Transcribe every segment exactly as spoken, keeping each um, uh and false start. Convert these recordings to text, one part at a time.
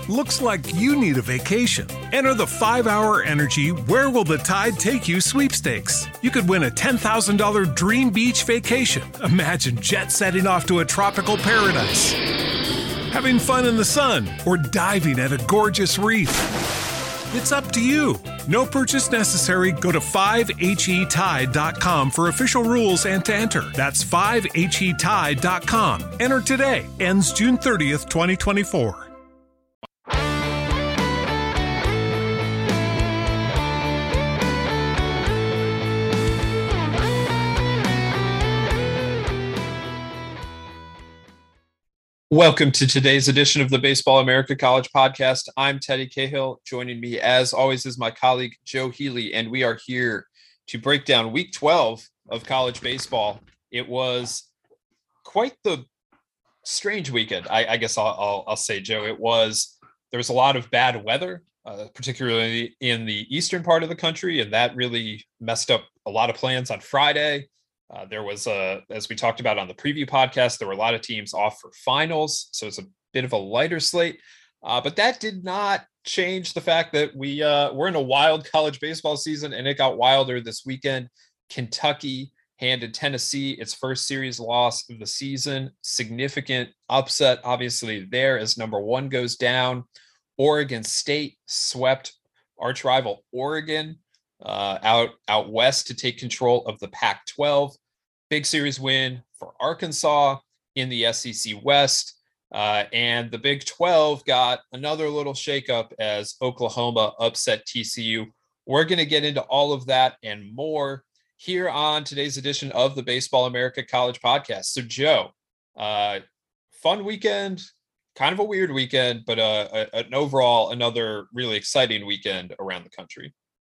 Looks like you need a vacation. Enter the five hour Energy Where Will the Tide Take You sweepstakes. You could win a ten thousand dollars dream beach vacation. Imagine jet setting off to a tropical paradise, having fun in the sun, or diving at a gorgeous reef. It's up to you. No purchase necessary. Go to five H E tide dot com for official rules and to enter. That's five H E tide dot com. Enter today. Ends June thirtieth, twenty twenty-four. Welcome to today's edition of the Baseball America College Podcast. I'm Teddy Cahill. Joining me, as always, is my colleague Joe Healy, and we are here to break down Week twelve of college baseball. It was quite the strange weekend, I, I guess I'll, I'll, I'll say, Joe. It was there was a lot of bad weather, uh, particularly in the eastern part of the country, and that really messed up a lot of plans on Friday. Uh, there was, a, as we talked about on the preview podcast, there were a lot of teams off for finals, so it's a bit of a lighter slate. Uh, but that did not change the fact that we, uh, we're in a wild college baseball season, and it got wilder this weekend. Kentucky handed Tennessee its first series loss of the season. Significant upset, obviously, there as number one goes down. Oregon State swept arch rival Oregon uh, out, out west to take control of the Pac twelve. Big series win for Arkansas in the S E C West. Uh, and the Big twelve got another little shakeup as Oklahoma upset T C U. We're going to get into all of that and more here on today's edition of the Baseball America College Podcast. So, Joe, uh, fun weekend, kind of a weird weekend, but uh, a, an overall another really exciting weekend around the country.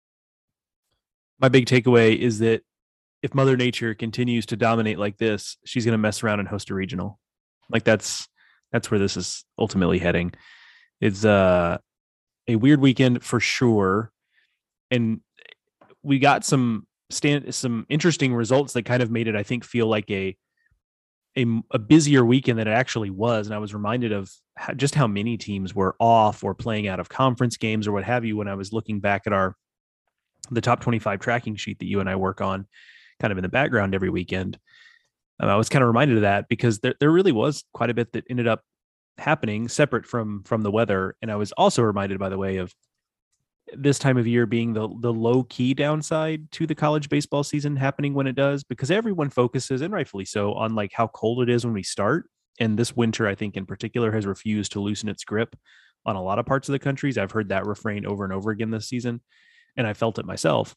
My big takeaway is that if Mother Nature continues to dominate like this, she's going to mess around and host a regional. Like that's that's where this is ultimately heading. It's uh, a weird weekend for sure, and we got some stand some interesting results that kind of made it, I think, feel like a a, a busier weekend than it actually was. And I was reminded of how, just how many teams were off or playing out of conference games or what have you when I was looking back at our the top twenty-five tracking sheet that you and I work on kind of in the background every weekend. Um, I was kind of reminded of that because there, there really was quite a bit that ended up happening separate from, from the weather. And I was also reminded, by the way, of this time of year being the, the low key downside to the college baseball season happening when it does, because everyone focuses, and rightfully so, on like how cold it is when we start. And this winter, I think in particular, has refused to loosen its grip on a lot of parts of the countries. I've heard that refrain over and over again this season, and I felt it myself.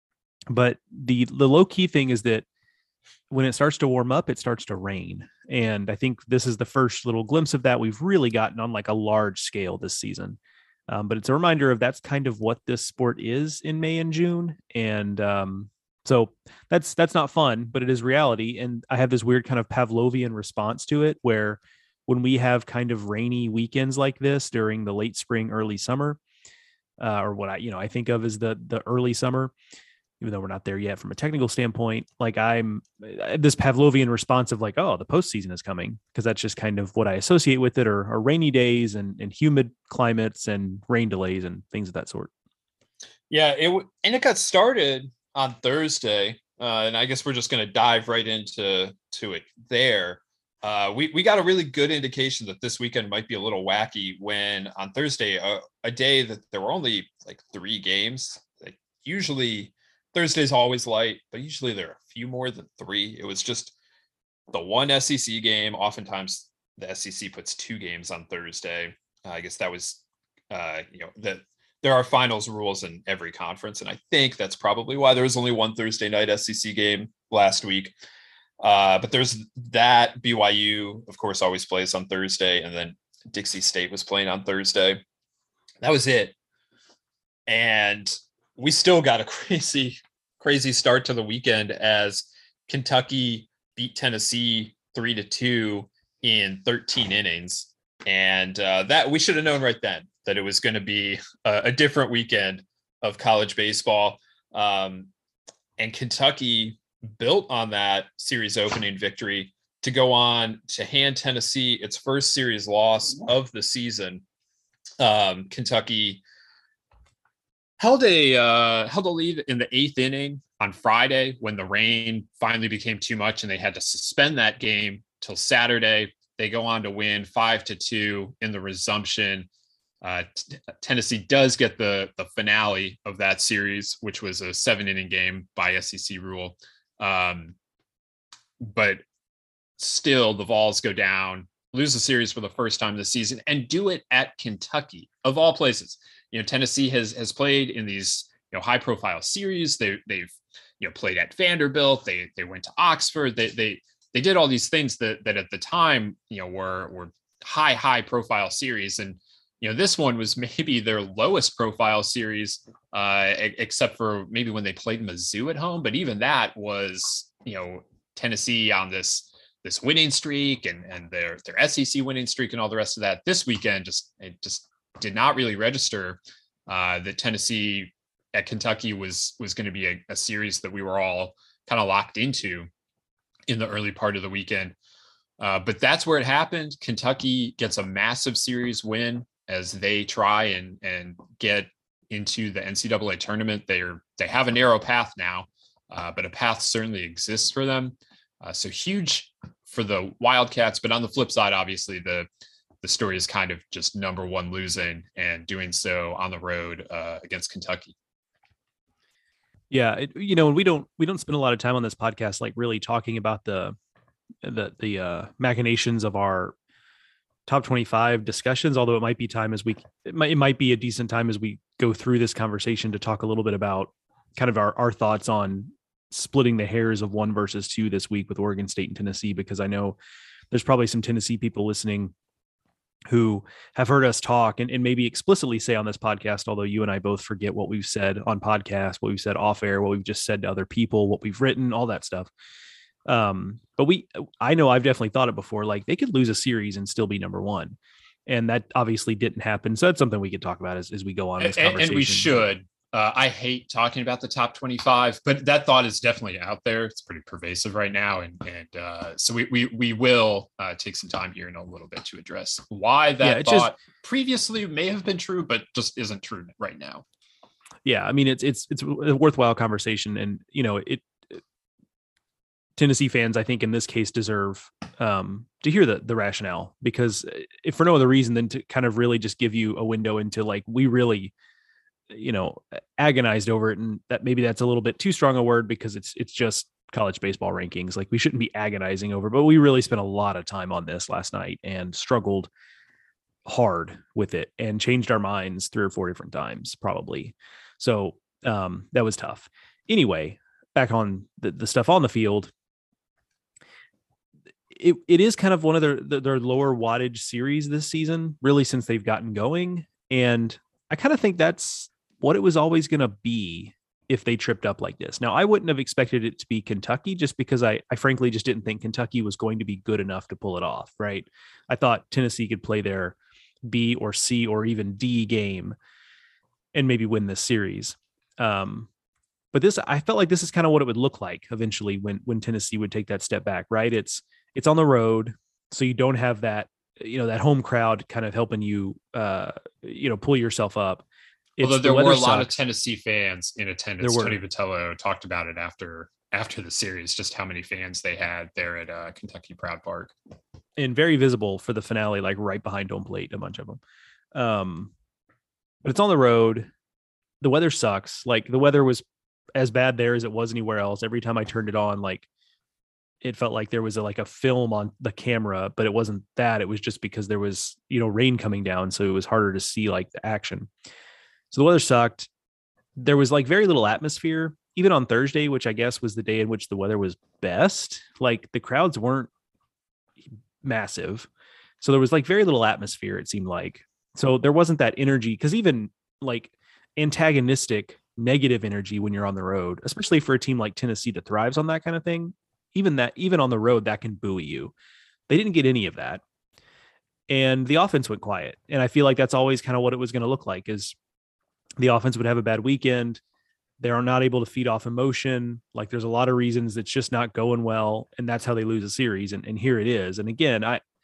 But the the low key thing is that when it starts to warm up, it starts to rain. And I think this is the first little glimpse of that we've really gotten on like a large scale this season. Um, but it's a reminder of that's kind of what this sport is in May and June. And um, so that's that's not fun, but it is reality. And I have this weird kind of Pavlovian response to it, where when we have kind of rainy weekends like this during the late spring, early summer, uh, or what I, you know, I think of as the the early summer, even though we're not there yet from a technical standpoint, like I'm this Pavlovian response of like, oh, the postseason is coming, because that's just kind of what I associate with it, or, or rainy days and, and humid climates and rain delays and things of that sort. Yeah, it w- and it got started on Thursday, uh, and I guess we're just going to dive right into to it there. Uh, we, we got a really good indication that this weekend might be a little wacky when on Thursday, a, a day that there were only like three games. Like usually Thursday's always light, but usually there are a few more than three. It was just the one S E C game. Oftentimes the S E C puts two games on Thursday. Uh, I guess that was, uh, you know, that there are finals rules in every conference. And I think that's probably why there was only one Thursday night S E C game last week. Uh, but there's that. B Y U, of course, always plays on Thursday. And then Dixie State was playing on Thursday. That was it. And we still got a crazy, crazy start to the weekend as Kentucky beat Tennessee three to two in thirteen innings. And uh, that we should have known right then that it was going to be a, a different weekend of college baseball. Um, and Kentucky built on that series opening victory to go on to hand Tennessee its first series loss of the season. Um, Kentucky held a uh, held a lead in the eighth inning on Friday when the rain finally became too much and they had to suspend that game till Saturday. They go on to win five to two in the resumption. Uh, t- Tennessee does get the the finale of that series, which was a seven inning game by S E C rule. Um, but still, the Vols go down, lose the series for the first time this season, and do it at Kentucky, of all places. You know, Tennessee has has played in these, you know, high profile series. They they've you know played at Vanderbilt. They they went to Oxford. They they they did all these things that that at the time, you know, were were high high profile series. And you know, this one was maybe their lowest profile series, uh, except for maybe when they played Mizzou at home. But even that was, you know, Tennessee on this this winning streak and and their their S E C winning streak and all the rest of that. This weekend just it just did not really register uh, that Tennessee at Kentucky was was going to be a, a series that we were all kind of locked into in the early part of the weekend. Uh, but that's where it happened. Kentucky gets a massive series win as they try and and get into the N C double A tournament. They're they have a narrow path now, uh, but a path certainly exists for them. Uh, so huge for the Wildcats. But on the flip side, obviously the the story is kind of just number one losing and doing so on the road uh, against Kentucky. Yeah, it, you know, we don't we don't spend a lot of time on this podcast like really talking about the the the uh, machinations of our top twenty-five discussions. Although it might be time as we it might it might be a decent time as we go through this conversation to talk a little bit about kind of our our thoughts on splitting the hairs of one versus two this week with Oregon State and Tennessee, because I know there's probably some Tennessee people listening who have heard us talk and, and maybe explicitly say on this podcast, although you and I both forget what we've said on podcast, what we've said off air, what we've just said to other people, what we've written, all that stuff. Um, but we, I know I've definitely thought it before, like they could lose a series and still be number one. And that obviously didn't happen. So that's something we could talk about as, as we go on in this and, conversation. And we should. Uh, I hate talking about the top twenty-five, but that thought is definitely out there. It's pretty pervasive right now. And and uh, so we we we will uh, take some time here in a little bit to address why that yeah, thought just, previously may have been true, but just isn't true right now. Yeah, I mean, it's it's it's a worthwhile conversation. And, you know, it, it Tennessee fans, I think in this case, deserve um, to hear the the rationale, because if for no other reason than to kind of really just give you a window into like, we really, you know, agonized over it. And that maybe that's a little bit too strong a word, because it's, it's just college baseball rankings. Like we shouldn't be agonizing over, but we really spent a lot of time on this last night and struggled hard with it and changed our minds three or four different times, probably. So um, that was tough. Anyway, back on the, the stuff on the field. It, it is kind of one of their, their lower wattage series this season, really, since they've gotten going. And I kind of think that's what it was always going to be if they tripped up like this. Now, I wouldn't have expected it to be Kentucky, just because I, I frankly just didn't think Kentucky was going to be good enough to pull it off, right? I thought Tennessee could play their B or C or even D game and maybe win this series. Um, but this, I felt like this is kind of what it would look like eventually when, when Tennessee would take that step back, right? It's, it's on the road, so you don't have that, you know, that home crowd kind of helping you, uh, you know, pull yourself up. It's Although there the were a sucks. lot of Tennessee fans in attendance. There were. Tony Vitello talked about it after after the series, just how many fans they had there at uh, Kentucky Proud Park. And very visible for the finale, like right behind home plate, a bunch of them. Um, but it's on the road. The weather sucks. Like the weather was as bad there as it was anywhere else. Every time I turned it on, like it felt like there was a, like a film on the camera, but it wasn't that. It was just because there was, you know, rain coming down. So it was harder to see like the action. So the weather sucked. There was like very little atmosphere, even on Thursday, which I guess was the day in which the weather was best. Like the crowds weren't massive. So there was like very little atmosphere, it seemed like. So there wasn't that energy, because even like antagonistic, negative energy when you're on the road, especially for a team like Tennessee that thrives on that kind of thing, even that, even on the road, that can buoy you. They didn't get any of that. And the offense went quiet. And I feel like that's always kind of what it was going to look like, is the offense would have a bad weekend. They are not able to feed off emotion. Like there's a lot of reasons it's just not going well. And that's how they lose a series. And, and here it is. And again, I,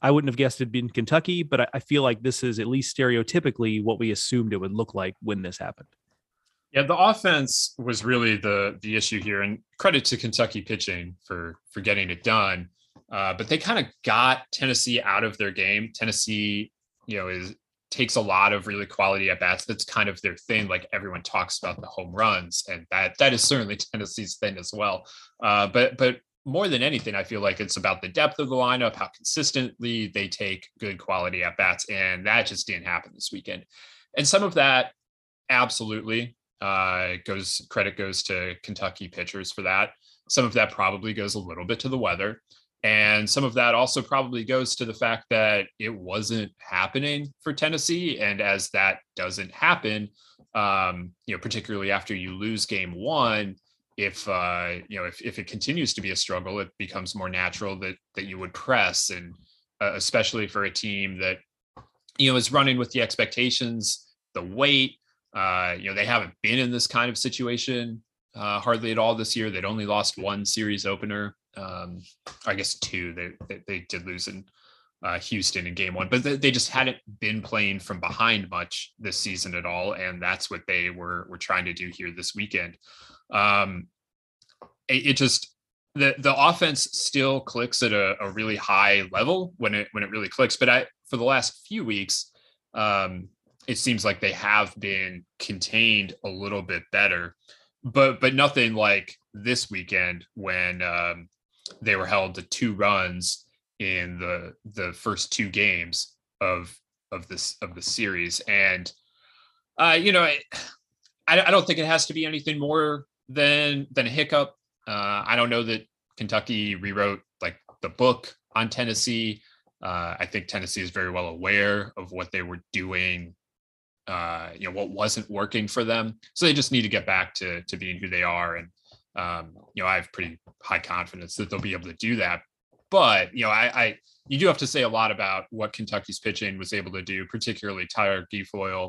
I wouldn't have guessed it'd been Kentucky, but I, I feel like this is at least stereotypically what we assumed it would look like when this happened. Yeah, the offense was really the the issue here, and credit to Kentucky pitching for for getting it done. Uh, but they kind of got Tennessee out of their game. Tennessee, you know, is takes a lot of really quality at bats. That's kind of their thing. Like everyone talks about the home runs, and that that is certainly Tennessee's thing as well. Uh, but but more than anything, I feel like it's about the depth of the lineup, how consistently they take good quality at bats, and that just didn't happen this weekend. And some of that, absolutely. Uh, goes credit goes to Kentucky pitchers for that. Some of that probably goes a little bit to the weather. And some of that also probably goes to the fact that it wasn't happening for Tennessee. And as that doesn't happen, um, you know, particularly after you lose game one, if, uh, you know, if, if it continues to be a struggle, it becomes more natural that, that you would press. And uh, especially for a team that, you know, is running with the expectations, the weight, Uh, you know, they haven't been in this kind of situation uh, hardly at all this year. They'd only lost one series opener. Um, I guess two. They they, they did lose in uh, Houston in game one, but they, they just hadn't been playing from behind much this season at all, and that's what they were were trying to do here this weekend. Um, it, it just the the offense still clicks at a, a really high level when it when it really clicks. But I for the last few weeks. Um, it seems like they have been contained a little bit better, but but nothing like this weekend when um, they were held to two runs in the the first two games of of this of the series. And uh, you know, I I don't think it has to be anything more than than a hiccup. Uh, I don't know that Kentucky rewrote like the book on Tennessee. Uh, I think Tennessee is very well aware of what they were doing. Uh, you know, what wasn't working for them. So they just need to get back to, to being who they are. And, um, you know, I have pretty high confidence that they'll be able to do that. But, you know, I, I, you do have to say a lot about what Kentucky's pitching was able to do, particularly Tyler Guilfoyle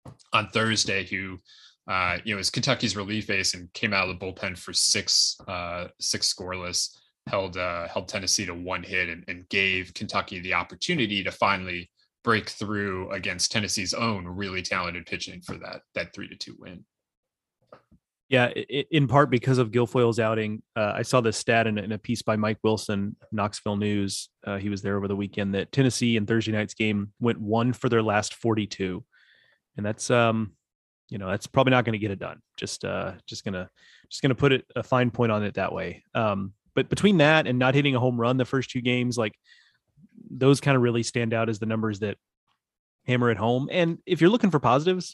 on Thursday, who, uh, you know, is Kentucky's relief ace and came out of the bullpen for six, uh, six scoreless, held, uh, held Tennessee to one hit and, and gave Kentucky the opportunity to finally break through against Tennessee's own really talented pitching for that that three to two win. Yeah, in part because of Guilfoyle's outing. Uh, I saw this stat in, in a piece by Mike Wilson, Knoxville News. Uh, he was there over the weekend that Tennessee in Thursday night's game went one for their last forty-two, and that's um, you know, that's probably not going to get it done. Just uh, just gonna just gonna put it a fine point on it that way. Um, but between that and not hitting a home run the first two games, like. Those kind of really stand out as the numbers that hammer it home. And if you're looking for positives,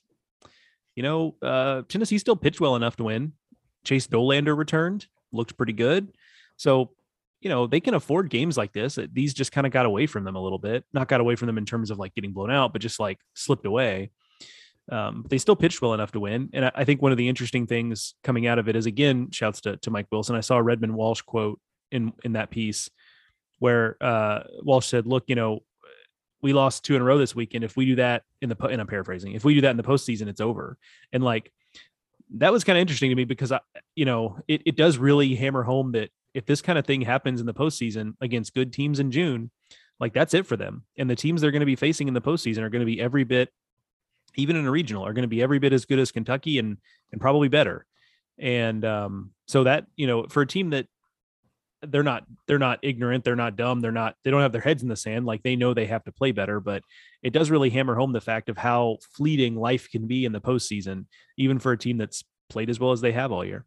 you know, uh, Tennessee still pitched well enough to win. Chase Dolander returned, looked pretty good. So, you know, they can afford games like this. These just kind of got away from them a little bit, not got away from them in terms of like getting blown out, but just like slipped away. Um, but they still pitched well enough to win. And I, I think one of the interesting things coming out of it is, again, shouts to, to Mike Wilson. I saw a Redmond Walsh quote in, in that piece where uh, Walsh said, look, you know, we lost two in a row this weekend. If we do that in the, and I'm paraphrasing, if we do that in the postseason, it's over. And like, that was kind of interesting to me because, I, you know, it, it does really hammer home that if this kind of thing happens in the postseason against good teams in June, like that's it for them. And the teams they're going to be facing in the postseason are going to be every bit, even in a regional, are going to be every bit as good as Kentucky and, and probably better. And um, so that, you know, for a team that, they're not, they're not ignorant. They're not dumb. They're not, they don't have their heads in the sand. Like they know they have to play better, but it does really hammer home the fact of how fleeting life can be in the postseason, even for a team that's played as well as they have all year.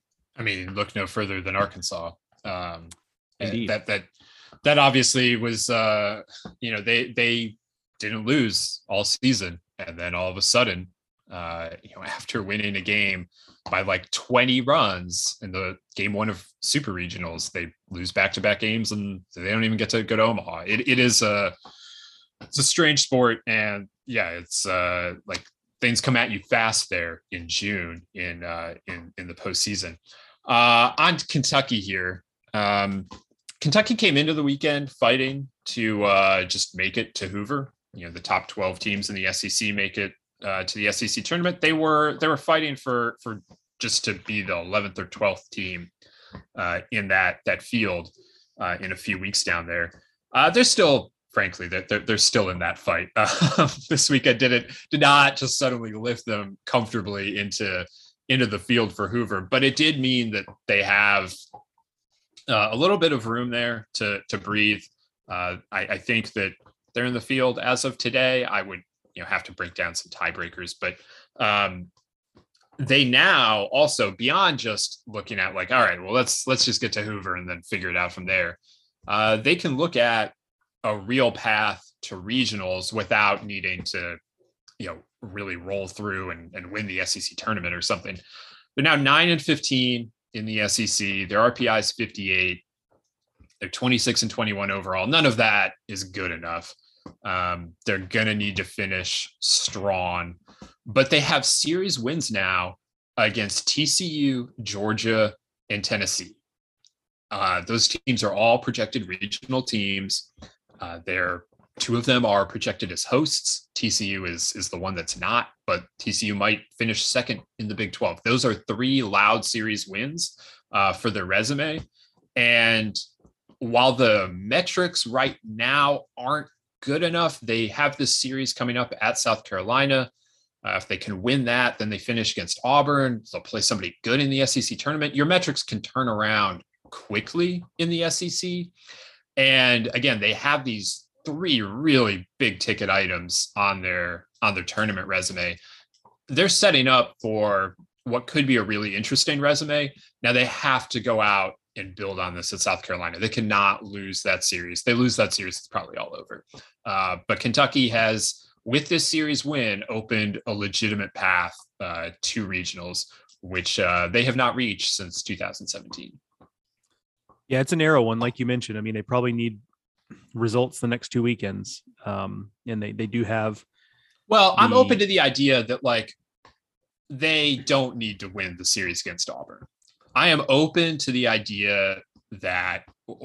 I mean, look no further than Arkansas. Um, Indeed. That, that, that obviously was, uh, you know, they, they didn't lose all season. And then all of a sudden, uh, you know, after winning a game by like twenty runs in the game one of super regionals, they lose back-to-back games and they don't even get to go to Omaha. It, it is a, it's a strange sport. And yeah, it's uh, like things come at you fast there in June in, uh, in, in the postseason. Uh, on to Kentucky here. Um, Kentucky came into the weekend fighting to uh, just make it to Hoover. You know, the top twelve teams in the S E C make it uh, to the S E C tournament. They were they were fighting for for just to be the eleventh or twelfth team uh, in that that field uh, in a few weeks down there. Uh, they're still frankly, that they're, they're still in that fight. Uh, this week, I didn't did not just suddenly lift them comfortably into into the field for Hoover, but it did mean that they have uh, a little bit of room there to to breathe. Uh, I, I think that they're in the field as of today. I would you know have to break down some tiebreakers, but um, they now also, beyond just looking at like, all right, well, let's let's just get to Hoover and then figure it out from there. Uh, they can look at a real path to regionals without needing to, you know, really roll through and, and win the S E C tournament or something. They're now nine and fifteen in the S E C. Their R P I is fifty-eight. They're twenty-six and twenty-one overall. None of that is good enough. Um, they're going to need to finish strong, but they have series wins now against T C U, Georgia, and Tennessee. Uh, those teams are all projected regional teams. Uh, they're two of them are projected as hosts. T C U is is the one that's not, but T C U might finish second in the Big twelve. Those are three loud series wins uh, for their resume. And while the metrics right now aren't good enough, they have this series coming up at South Carolina. Uh, if they can win that, then they finish against Auburn. They'll play somebody good in the S E C tournament. Your metrics can turn around quickly in the S E C. And again, they have these three really big ticket items on their on their tournament resume. They're setting up for what could be a really interesting resume. Now they have to go out and build on this at South Carolina. They cannot lose that series. They lose that series, it's probably all over. Uh, but Kentucky has, with this series win, opened a legitimate path uh, to regionals, which uh, they have not reached since two thousand seventeen. Yeah, it's a narrow one, like you mentioned. I mean, they probably need results the next two weekends, um, and they they do have. Well, the... I'm open to the idea that like they don't need to win the series against Auburn. I am open to the idea that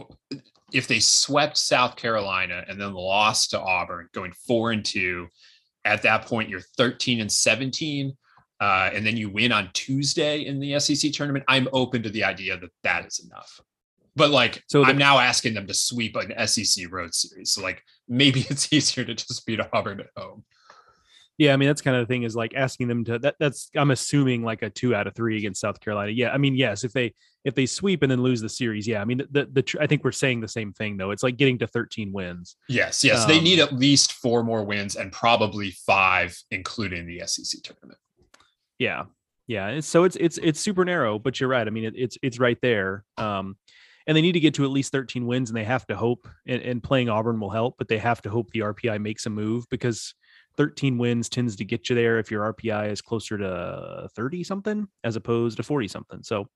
if they swept South Carolina and then lost to Auburn, going four and two, at that point you're thirteen and seventeen, uh, and then you win on Tuesday in the S E C tournament. I'm open to the idea that that is enough. But like, so the, I'm now asking them to sweep an S E C road series. So like, maybe it's easier to just beat Auburn at home. Yeah, I mean, that's kind of the thing, is like asking them to that. That's I'm assuming like a two out of three against South Carolina. Yeah, I mean, yes, if they if they sweep and then lose the series, yeah, I mean, the the, the I think we're saying the same thing though. It's like getting to thirteen wins. Yes, yes, um, they need at least four more wins and probably five, including the S E C tournament. Yeah, yeah. It's, so it's it's it's super narrow, but you're right. I mean, it, it's it's right there. Um, and they need to get to at least thirteen wins, and they have to hope. And, and playing Auburn will help, but they have to hope the R P I makes a move, because thirteen wins tends to get you there if your R P I is closer to thirty something as opposed to forty something. So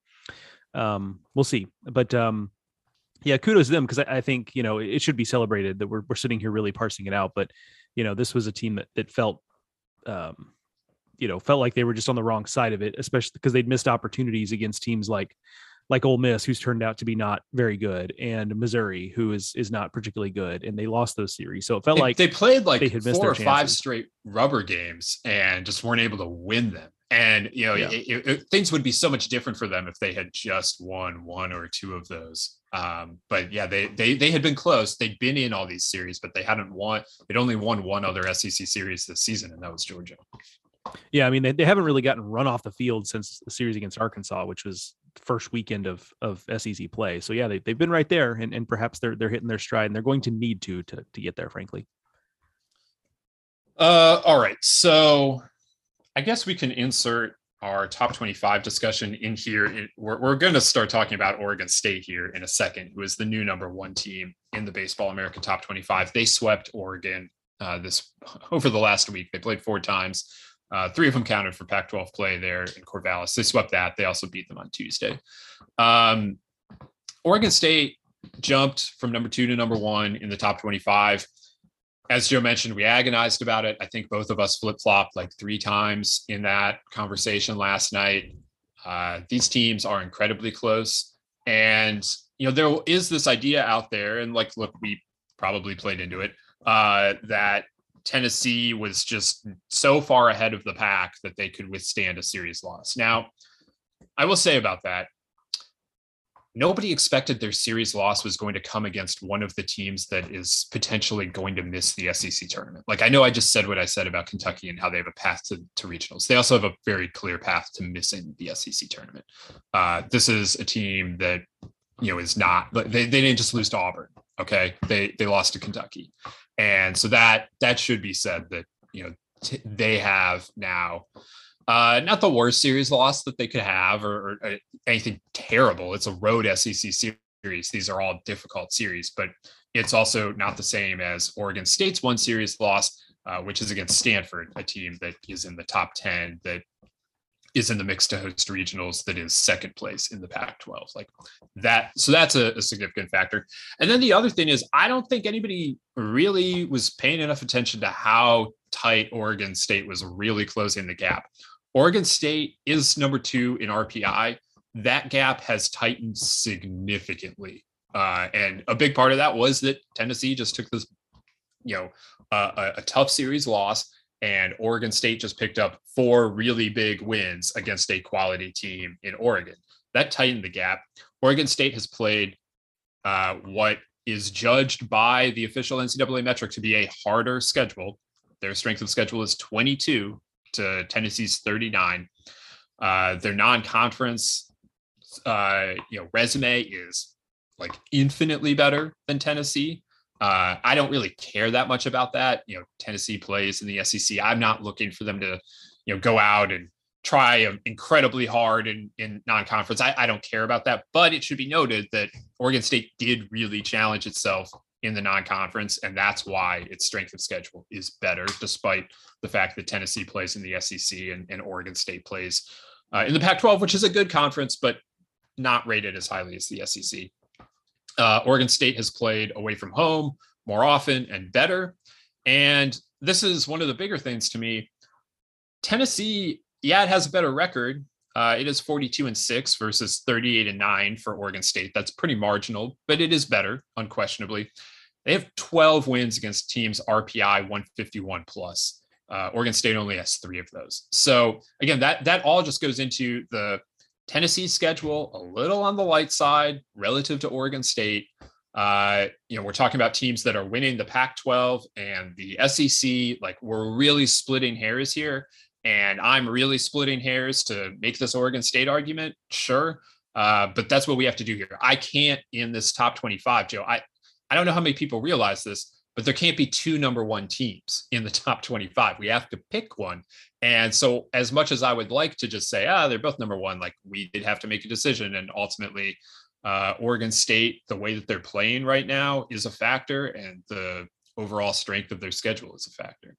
um, we'll see. But um, yeah, kudos to them, because I, I think, you know, it should be celebrated that we're we're sitting here really parsing it out. But, you know, this was a team that that felt, um, you know, felt like they were just on the wrong side of it, especially because they'd missed opportunities against teams like like Ole Miss, who's turned out to be not very good, and Missouri, who is is not particularly good, and they lost those series. So it felt they, like they played like they had missed four or their five straight rubber games and just weren't able to win them. And you know, yeah. it, it, it, things would be so much different for them if they had just won one or two of those. Um, but yeah, they they they had been close. They'd been in all these series, but they hadn't won. They'd only won one other S E C series this season, and that was Georgia. Yeah, I mean, they, they haven't really gotten run off the field since the series against Arkansas, which was the first weekend of of S E C play. So yeah, they they've been right there, and, and perhaps they're they're hitting their stride, and they're going to need to to to get there, frankly. Uh, all right, so I guess we can insert our top twenty-five discussion in here. It, we're we're going to start talking about Oregon State here in a second, who is the new number one team in the Baseball America top twenty-five. They swept Oregon uh, this over the last week. They played four times. Uh, three of them counted for Pac twelve play there in Corvallis. They swept that. They also beat them on Tuesday. Um, Oregon State jumped from number two to number one in the top twenty-five. As Joe mentioned, we agonized about it. I think both of us flip-flopped like three times in that conversation last night. Uh, these teams are incredibly close. And, you know, there is this idea out there, and like, look, we probably played into it, uh, that Tennessee was just so far ahead of the pack that they could withstand a series loss. Now, I will say about that, nobody expected their series loss was going to come against one of the teams that is potentially going to miss the S E C tournament. Like, I know I just said what I said about Kentucky and how they have a path to, to regionals. They also have a very clear path to missing the S E C tournament. Uh, this is a team that, you know, is not, but they, they didn't just lose to Auburn. Okay. They, they lost to Kentucky. And so that, that should be said that, you know, t- they have now, Uh, not the worst series loss that they could have or, or anything terrible. It's a road S E C series. These are all difficult series, but it's also not the same as Oregon State's one series loss, uh, which is against Stanford, a team that is in the top ten, that is in the mix to host regionals, that is second place in the Pac twelve. Like that. So that's a, a significant factor. And then the other thing is, I don't think anybody really was paying enough attention to how tight Oregon State was really closing the gap. Oregon State is number two in R P I. That gap has tightened significantly. Uh, and a big part of that was that Tennessee just took this, you know, uh, a, a tough series loss, and Oregon State just picked up four really big wins against a quality team in Oregon. That tightened the gap. Oregon State has played uh, what is judged by the official N C double A metric to be a harder schedule. Their strength of schedule is twenty-two to Tennessee's thirty-nine. Uh, their non-conference, uh, you know, resume is like infinitely better than Tennessee. Uh, I don't really care that much about that. You know, Tennessee plays in the S E C. I'm not looking for them to, you know, go out and try incredibly hard in, in non-conference. I, I don't care about that, but it should be noted that Oregon State did really challenge itself in the non-conference, and that's why its strength of schedule is better, despite the fact that Tennessee plays in the S E C and, and Oregon State plays uh, in the Pac twelve, which is a good conference, but not rated as highly as the S E C. Uh, Oregon State has played away from home more often and better. And this is one of the bigger things to me. Tennessee, yeah, it has a better record. Uh, it is forty-two and six versus thirty-eight and nine for Oregon State. That's pretty marginal, but it is better, unquestionably. They have twelve wins against teams R P I one fifty-one plus. Uh, Oregon State only has three of those. So again, that that all just goes into the Tennessee schedule a little on the light side relative to Oregon State. Uh, you know, we're talking about teams that are winning the Pac twelve and the S E C. Like, we're really splitting hairs here. And I'm really splitting hairs to make this Oregon State argument. Sure. Uh, but that's what we have to do here. I can't, in this top twenty-five, Joe, I, I don't know how many people realize this, but there can't be two number one teams in the top twenty-five. We have to pick one. And so as much as I would like to just say, ah, they're both number one, like, we did have to make a decision. And ultimately, uh, Oregon State, the way that they're playing right now is a factor, and the overall strength of their schedule is a factor.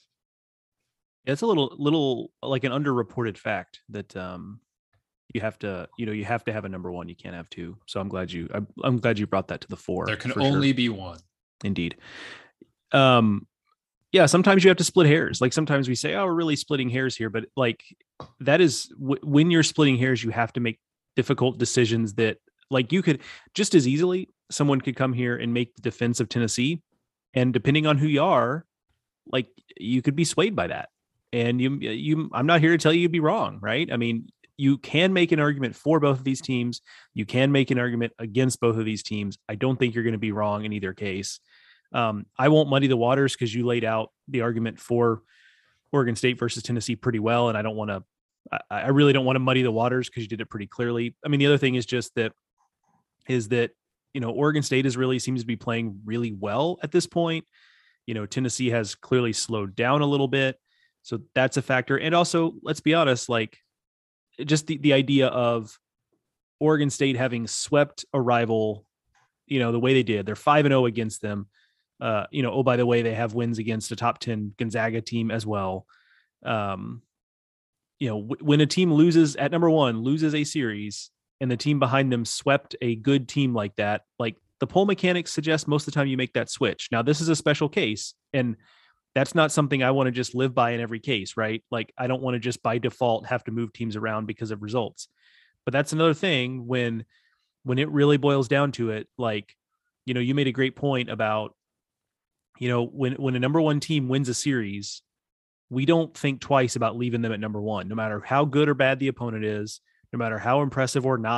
It's a little, little like an underreported fact that um, you have to, you know, you have to have a number one. You can't have two. So I'm glad you, I'm, I'm glad you brought that to the fore. There can only sure. be one. Indeed. Um, yeah. Sometimes you have to split hairs. Like, sometimes we say, oh, we're really splitting hairs here, but like, that is w- when you're splitting hairs, you have to make difficult decisions that, like, you could just as easily, someone could come here and make the defense of Tennessee, and depending on who you are, like, you could be swayed by that. And you, you, I'm not here to tell you you'd be wrong, right? I mean, you can make an argument for both of these teams. You can make an argument against both of these teams. I don't think you're going to be wrong in either case. Um, I won't muddy the waters because you laid out the argument for Oregon State versus Tennessee pretty well. And I don't want to, I, I really don't want to muddy the waters because you did it pretty clearly. I mean, the other thing is just that, is that, you know, Oregon State is really seems to be playing really well at this point. You know, Tennessee has clearly slowed down a little bit. So that's a factor. And also, let's be honest, like, just the, the idea of Oregon State having swept a rival, you know, the way they did. They're five and oh against them. Uh, you know, oh, by the way, they have wins against a top ten Gonzaga team as well. Um, you know, w- when a team loses at number one, loses a series, and the team behind them swept a good team like that, like, the poll mechanics suggest most of the time you make that switch. Now, this is a special case, and that's not something I want to just live by in every case, right? Like, I don't want to just by default have to move teams around because of results. But that's another thing when, when it really boils down to it, like, you know, you made a great point about, you know, when, when a number one team wins a series, we don't think twice about leaving them at number one, no matter how good or bad the opponent is, no matter how impressive or not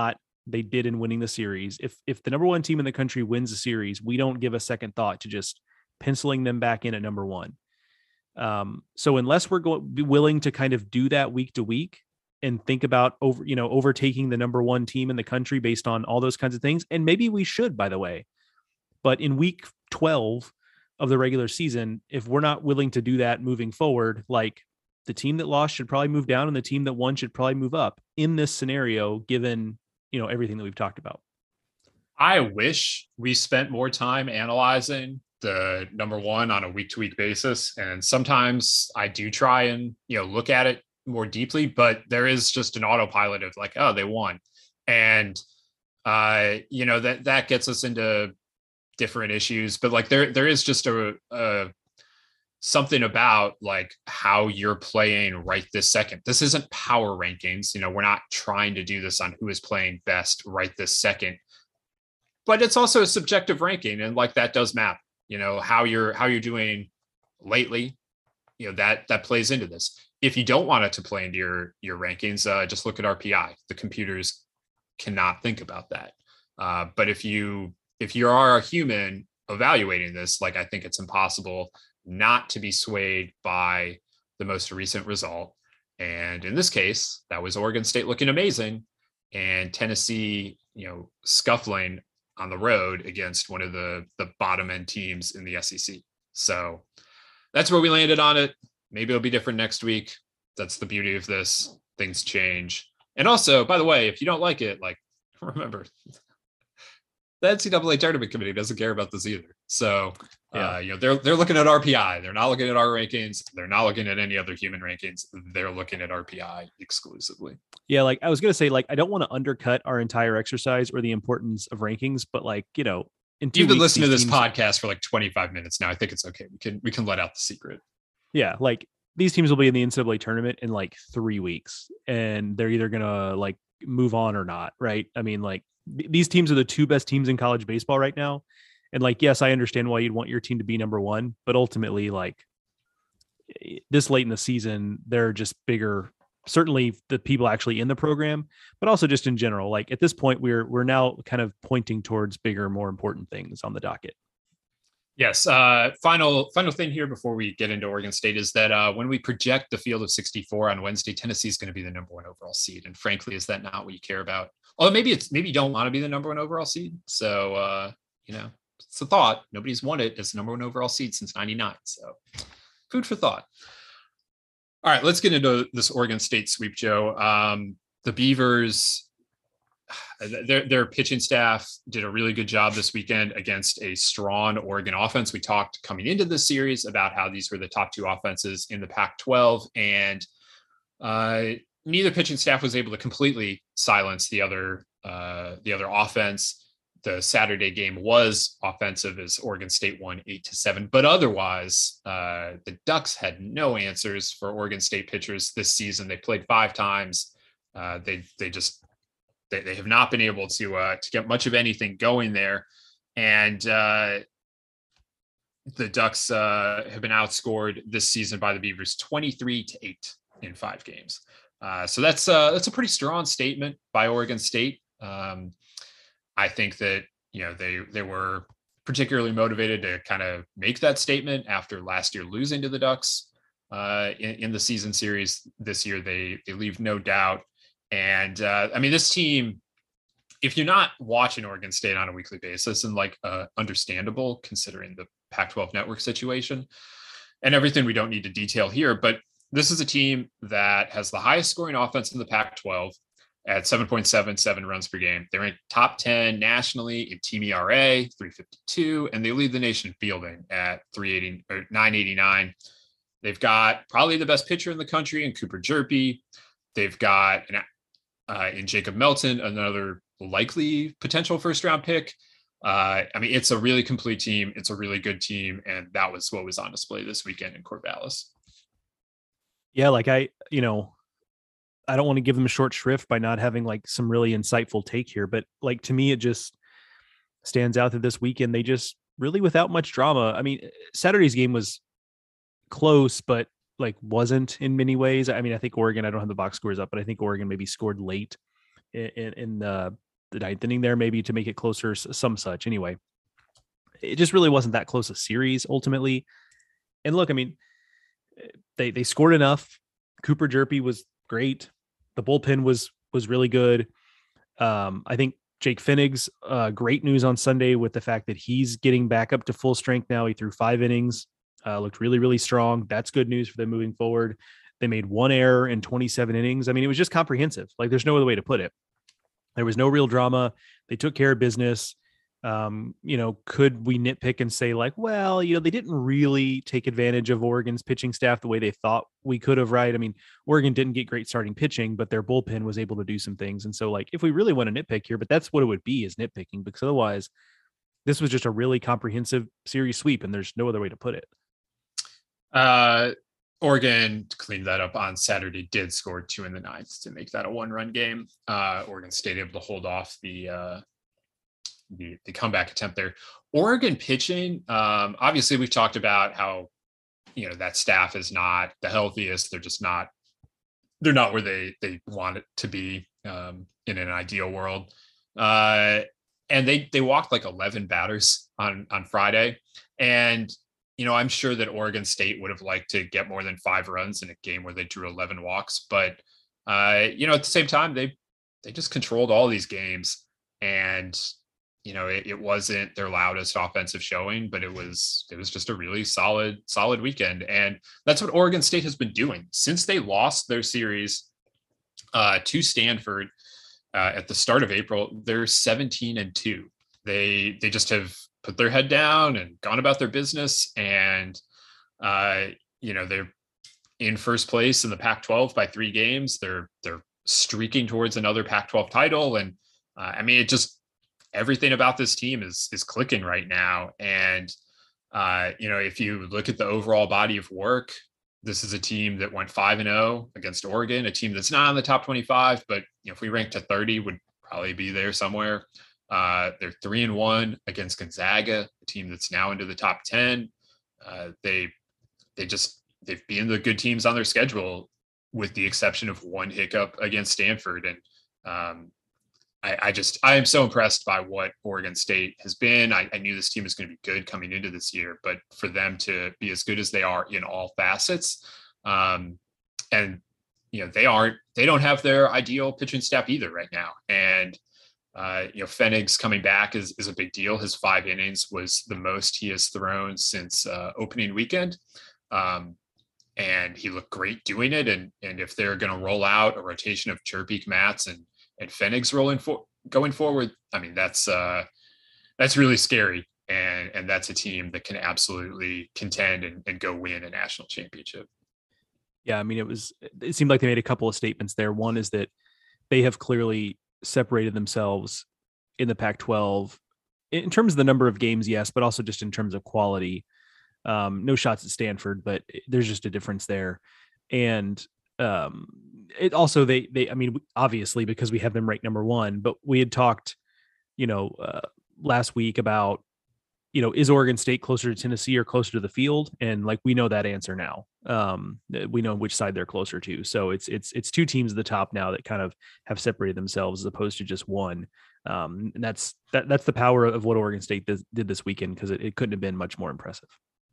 they did in winning the series. If if the number one team in the country wins the series, we don't give a second thought to just penciling them back in at number one. Um, so unless we're going be willing to kind of do that week to week and think about over, you know, overtaking the number one team in the country based on all those kinds of things, and maybe we should, by the way, but in week twelve of the regular season, if we're not willing to do that moving forward, like the team that lost should probably move down and the team that won should probably move up in this scenario, given, you know, everything that we've talked about. I wish we spent more time analyzing the number one on a week to week basis. And sometimes I do try and, you know, look at it more deeply, but there is just an autopilot of like, oh, they won. And, uh, you know, that, that gets us into different issues, but like there, there is just a, a something about like how you're playing right this second. This isn't power rankings. You know, we're not trying to do this on who is playing best right this second, but it's also a subjective ranking. And like, that does matter, you know, how you're, how you're doing lately, you know, that, that plays into this. If you don't want it to play into your, your rankings, uh, just look at R P I. The computers cannot think about that. Uh, but if you, if you are a human evaluating this, like, I think it's impossible not to be swayed by the most recent result. And in this case, that was Oregon State looking amazing and Tennessee, you know, scuffling on the road against one of the, the bottom end teams in the S E C. So that's where we landed on it. Maybe it'll be different next week. That's the beauty of this. Things change. And also, by the way, if you don't like it, like, remember, the N C double A tournament committee doesn't care about this either. So, yeah. uh, you know, they're, they're looking at R P I. They're not looking at our rankings. They're not looking at any other human rankings. They're looking at R P I exclusively. Yeah. Like I was going to say, like, I don't want to undercut our entire exercise or the importance of rankings, but like, you know, in two You've been weeks, listening to this teams... podcast for like twenty-five minutes now. I think it's okay. We can, we can let out the secret. Yeah. Like these teams will be in the N C double A tournament in like three weeks and they're either going to like move on or not. Right. I mean, like, these teams are the two best teams in college baseball right now. And like, yes, I understand why you'd want your team to be number one, but ultimately, like this late in the season, they're just bigger, certainly the people actually in the program, but also just in general. Like at this point, we're, we're now kind of pointing towards bigger, more important things on the docket. Yes. Uh, final, final thing here before we get into Oregon State is that uh, when we project the field of sixty-four on Wednesday, Tennessee is going to be the number one overall seed. And frankly, is that not what you care about? Although maybe it's, maybe you don't want to be the number one overall seed. So, uh, you know, it's a thought. Nobody's won it as the number one overall seed since ninety-nine. So food for thought. All right, let's get into this Oregon State sweep, Joe. Um, the Beavers, their, their pitching staff did a really good job this weekend against a strong Oregon offense. We talked coming into this series about how these were the top two offenses in the Pac twelve, and uh, neither pitching staff was able to completely silence the other uh, the other offense. The Saturday game was offensive as Oregon State won eight to seven, but otherwise uh, the Ducks had no answers for Oregon State pitchers this season. They played five times. Uh, they they just they, they have not been able to uh, to get much of anything going there, and uh, the Ducks uh, have been outscored this season by the Beavers twenty-three to eight in five games. Uh, so that's uh, that's a pretty strong statement by Oregon State. Um, I think that, you know, they they were particularly motivated to kind of make that statement after last year losing to the Ducks uh, in, in the season series. This year, they they leave no doubt. And uh, I mean, this team, if you're not watching Oregon State on a weekly basis, and like uh, understandable considering the Pac twelve network situation and everything, we don't need to detail here, but this is a team that has the highest scoring offense in the Pac twelve at seven point seven seven runs per game. They're ranked top ten nationally in team E R A, three fifty-two, and they lead the nation fielding at three eighty or nine eighty-nine. They've got probably the best pitcher in the country in Cooper Jerpy. They've got an, uh, in Jacob Melton, another likely potential first round pick. Uh, I mean, it's a really complete team. It's a really good team. And that was what was on display this weekend in Corvallis. Yeah, like I, you know, I don't want to give them a short shrift by not having like some really insightful take here, but like to me, it just stands out that this weekend they just really without much drama. I mean, Saturday's game was close, but like wasn't in many ways. I mean, I think Oregon, I don't have the box scores up, but I think Oregon maybe scored late in, in, in the the ninth inning there, maybe to make it closer, some such. Anyway, it just really wasn't that close a series ultimately. And look, I mean, they they scored enough. Cooper Jerpy was great. The bullpen was was really good. Um, I think Jake Finnig's uh, great news on Sunday with the fact that he's getting back up to full strength now. He threw five innings, uh, looked really, really strong. That's good news for them moving forward. They made one error in twenty-seven innings. I mean, it was just comprehensive. Like, there's no other way to put it. There was no real drama. They took care of business. Um, you know, could we nitpick and say like, well, you know, they didn't really take advantage of Oregon's pitching staff the way they thought we could have, right? I mean, Oregon didn't get great starting pitching, but their bullpen was able to do some things. And so like, if we really want to nitpick here, but that's what it would be, is nitpicking, because otherwise this was just a really comprehensive series sweep and there's no other way to put it. Uh, Oregon cleaned that up on Saturday, did score two in the ninth to make that a one run game. Uh, Oregon State able to hold off the, uh, the, the comeback attempt there. Oregon pitching, um, obviously we've talked about how, you know, that staff is not the healthiest. They're just not, they're not where they, they want it to be um, in an ideal world. Uh, and they, they walked like eleven batters on, on Friday. And, you know, I'm sure that Oregon State would have liked to get more than five runs in a game where they drew eleven walks, but uh, you know, at the same time, they, they just controlled all these games, and, you know, it, it wasn't their loudest offensive showing, but it was, it was just a really solid, solid weekend. And that's what Oregon State has been doing since they lost their series uh, to Stanford uh, at the start of April. They're seventeen and two. They, they just have put their head down and gone about their business. And, uh, you know, they're in first place in the Pac twelve by three games. They're, they're streaking towards another Pac twelve title. And uh, I mean, it just, everything about this team is, is clicking right now. And, uh, you know, if you look at the overall body of work, this is a team that went five and oh against Oregon, a team that's not on the top twenty-five, but you know, if we ranked to thirty, would probably be there somewhere. Uh, they're three and one against Gonzaga, a team that's now into the top ten. Uh, they, they just, they've been the good teams on their schedule, with the exception of one hiccup against Stanford. And um, I, I just, I am so impressed by what Oregon State has been. I, I knew this team was going to be good coming into this year, but for them to be as good as they are in all facets, um, and, you know, they aren't, they don't have their ideal pitching staff either right now. And, Uh, you know, Fenig's coming back is, is a big deal. His five innings was the most he has thrown since uh, opening weekend. Um, and he looked great doing it. And and if they're going to roll out a rotation of Jerpy, Matz, and and Fenig's rolling for going forward, I mean, that's uh, that's really scary. And and that's a team that can absolutely contend and, and go win a national championship. Yeah, I mean, it was, it seemed like they made a couple of statements there. One is that they have clearly separated themselves in the Pac twelve in terms of the number of games, yes, but also just in terms of quality. Um, no shots at Stanford, but there's just a difference there. And um, it also, they, they, I mean, obviously because we have them ranked number one, but we had talked, you know, uh, last week about, you know, is Oregon State closer to Tennessee or closer to the field? And like, we know that answer now. Um, we know which side they're closer to. So it's, it's, it's two teams at the top now that kind of have separated themselves as opposed to just one. Um, and that's, that, that's the power of what Oregon State did, did this weekend, because it, it couldn't have been much more impressive.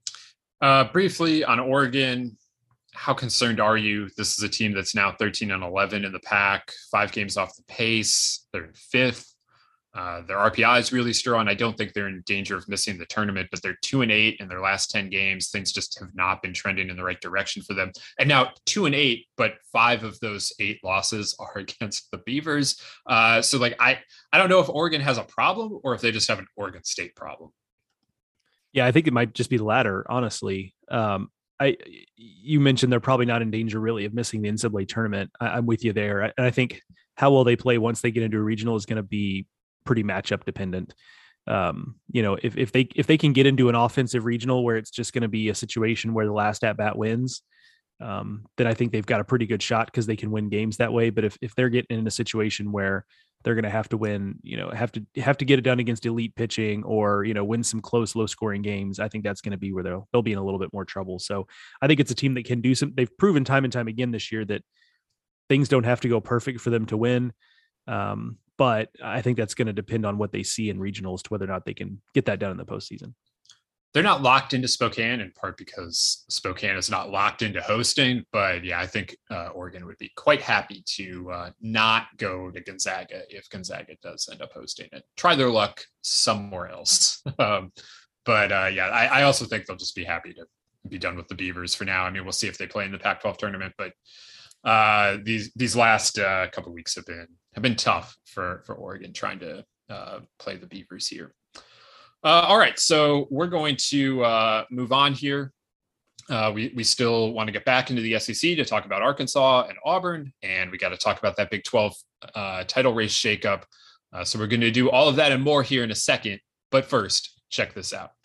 Uh, briefly on Oregon, how concerned are you? This is a team that's now thirteen and eleven in the pack, five games off the pace. They're in fifth. Uh, their R P I is really strong. I don't think they're in danger of missing the tournament, but they're two and eight in their last ten games. Things just have not been trending in the right direction for them. And now two and eight, but five of those eight losses are against the Beavers. Uh, so like, I, I don't know if Oregon has a problem or if they just have an Oregon State problem. Yeah, I think it might just be the latter, honestly. Um, I, you mentioned they're probably not in danger really of missing the N C double A tournament. I, I'm with you there. And I think how well they play once they get into a regional is going to be pretty matchup dependent. Um, you know, if, if they, if they can get into an offensive regional where it's just going to be a situation where the last at bat wins, um, then I think they've got a pretty good shot because they can win games that way. But if, if they're getting in a situation where they're going to have to win, you know, have to have to get it done against elite pitching or, you know, win some close, low scoring games, I think that's going to be where they'll, they'll be in a little bit more trouble. So I think it's a team that can do some, they've proven time and time again this year that things don't have to go perfect for them to win. Um, but I think that's going to depend on what they see in regionals to whether or not they can get that done in the postseason. They're not locked into Spokane, in part because Spokane is not locked into hosting. But yeah, I think uh, Oregon would be quite happy to uh, not go to Gonzaga if Gonzaga does end up hosting it. Try their luck somewhere else. um, but uh, yeah, I, I also think they'll just be happy to be done with the Beavers for now. I mean, we'll see if they play in the Pac twelve tournament, but uh, these these last uh, couple of weeks have been have been tough for for Oregon trying to uh, play the Beavers here. Uh, all right, so we're going to uh, move on here. Uh, we we still want to get back into the S E C to talk about Arkansas and Auburn, and we got to talk about that Big twelve uh, title race shakeup. Uh, so we're going to do all of that and more here in a second. But first, check this out.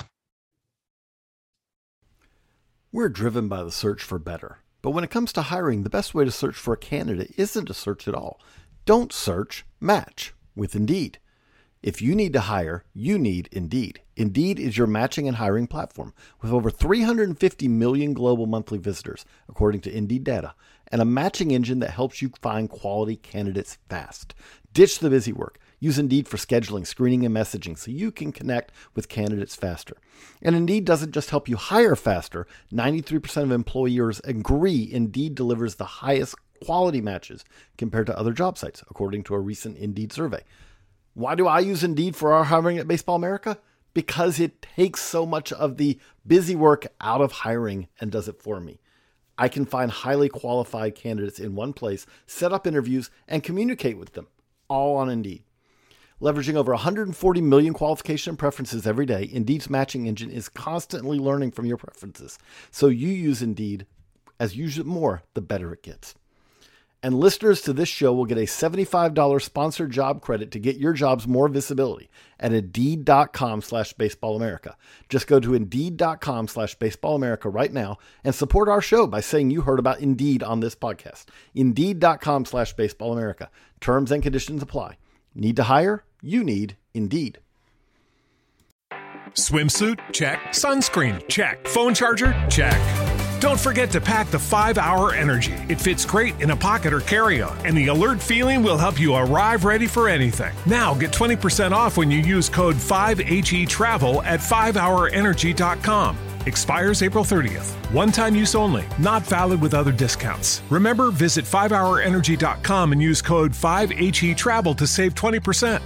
We're driven by the search for better. But when it comes to hiring, the best way to search for a candidate isn't to search at all. Don't search, match with Indeed. If you need to hire, you need Indeed. Indeed is your matching and hiring platform with over three hundred fifty million global monthly visitors, according to Indeed data, and a matching engine that helps you find quality candidates fast. Ditch the busy work. Use Indeed for scheduling, screening, and messaging so you can connect with candidates faster. And Indeed doesn't just help you hire faster. ninety-three percent of employers agree Indeed delivers the highest quality matches compared to other job sites, according to a recent Indeed survey. Why do I use Indeed for our hiring at Baseball America? Because it takes so much of the busy work out of hiring and does it for me. I can find highly qualified candidates in one place, set up interviews, and communicate with them, all on Indeed. Leveraging over one hundred forty million qualification preferences every day, Indeed's matching engine is constantly learning from your preferences. So you use Indeed. As you use it more, the better it gets. And listeners to this show will get a seventy-five dollars sponsored job credit to get your jobs more visibility at Indeed.com slash Baseball America. Just go to Indeed.com slash Baseball America right now and support our show by saying you heard about Indeed on this podcast. Indeed.com slash Baseball America. Terms and conditions apply. Need to hire? You need Indeed. Swimsuit? Check. Sunscreen? Check. Phone charger? Check. Don't forget to pack the five hour Energy. It fits great in a pocket or carry-on, and the alert feeling will help you arrive ready for anything. Now get twenty percent off when you use code five H E Travel at five hour energy dot com. Expires April thirtieth. One-time use only. Not valid with other discounts. Remember, visit five hour energy dot com and use code five H E Travel to save twenty percent.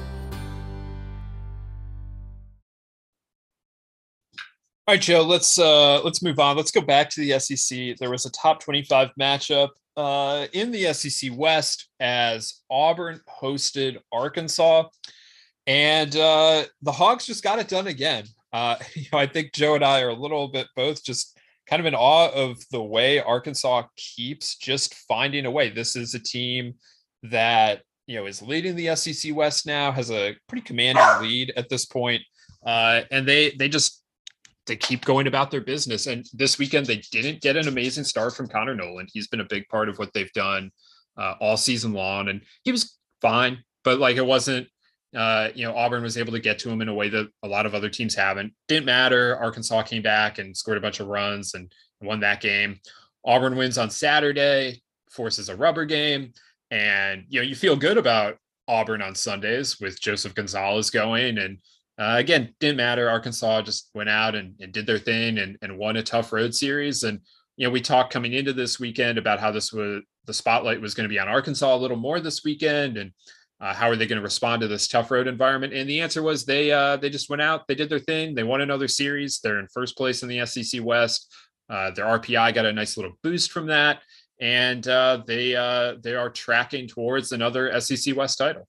All right, Joe, let's uh, let's move on. Let's go back to the S E C. There was a top twenty-five matchup uh, in the S E C West as Auburn hosted Arkansas, and uh, the Hogs just got it done again. Uh, you know, I think Joe and I are a little bit both just kind of in awe of the way Arkansas keeps just finding a way. This is a team that, you know, is leading the S E C West now, has a pretty commanding lead at this point, uh, and they they just they keep going about their business. And this weekend, they didn't get an amazing start from Connor Noland. He's been a big part of what they've done uh, all season long. And he was fine, but like, it wasn't, uh, you know, Auburn was able to get to him in a way that a lot of other teams haven't. Didn't matter. Arkansas came back and scored a bunch of runs and won that game. Auburn wins on Saturday, forces a rubber game. And, you know, you feel good about Auburn on Sundays with Joseph Gonzalez going, and Uh, again, didn't matter. Arkansas just went out and, and did their thing and, and won a tough road series. And, you know, we talked coming into this weekend about how this was, the spotlight was going to be on Arkansas a little more this weekend. And uh, how are they going to respond to this tough road environment? And the answer was they, uh, they just went out, they did their thing. They won another series. They're in first place in the S E C West. Uh, their R P I got a nice little boost from that. And uh, they, uh, they are tracking towards another S E C West title.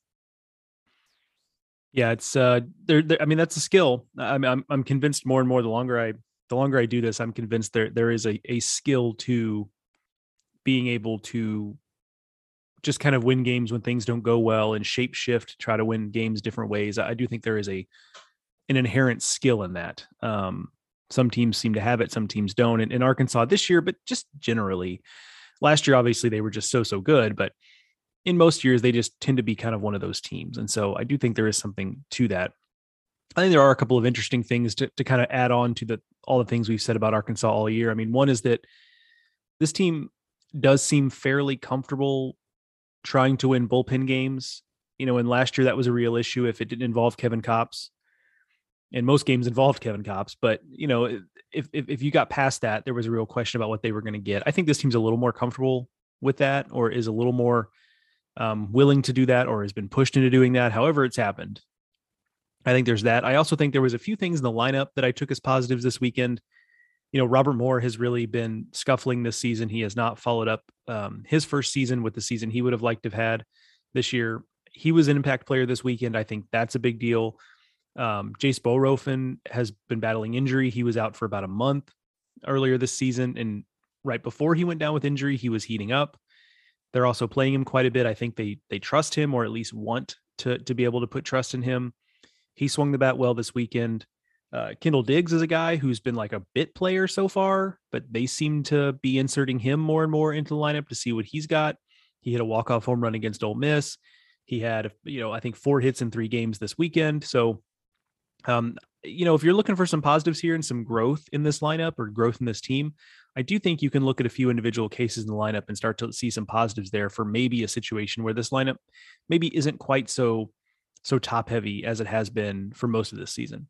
Yeah, it's uh, there. I mean, that's a skill. I mean, I'm I'm convinced more and more the longer I the longer I do this, I'm convinced there there is a a skill to being able to just kind of win games when things don't go well and shape shift, try to win games different ways. I do think there is a an inherent skill in that. Um, some teams seem to have it, some teams don't. And in Arkansas this year, but just generally, last year obviously they were just so so good, but in most years, they just tend to be kind of one of those teams. And so I do think there is something to that. I think there are a couple of interesting things to, to kind of add on to the all the things we've said about Arkansas all year. I mean, one is that this team does seem fairly comfortable trying to win bullpen games you know, and last year that was a real issue if it didn't involve Kevin Kopps. And most games involved Kevin Kopps, but you know, if, if if you got past that, there was a real question about what they were going to get. I think this team's a little more comfortable with that, or is a little more um, willing to do that, or has been pushed into doing that. However, it's happened. I think there's that. I also think there was a few things in the lineup that I took as positives this weekend. You know, Robert Moore has really been scuffling this season. He has not followed up um, his first season with the season he would have liked to have had this year. He was an impact player this weekend. I think that's a big deal. Um, Jace Borofen has been battling injury. He was out for about a month earlier this season. And right before he went down with injury, he was heating up. They're also playing him quite a bit. I think they, they trust him, or at least want to, to be able to put trust in him. He swung the bat well this weekend. Uh, Kendall Diggs is a guy who's been like a bit player so far, but they seem to be inserting him more and more into the lineup to see what he's got. He hit a walk-off home run against Ole Miss. He had, you know, I think four hits in three games this weekend. So, Um, you know, if you're looking for some positives here and some growth in this lineup or growth in this team, I do think you can look at a few individual cases in the lineup and start to see some positives there for maybe a situation where this lineup maybe isn't quite so, so top heavy as it has been for most of this season.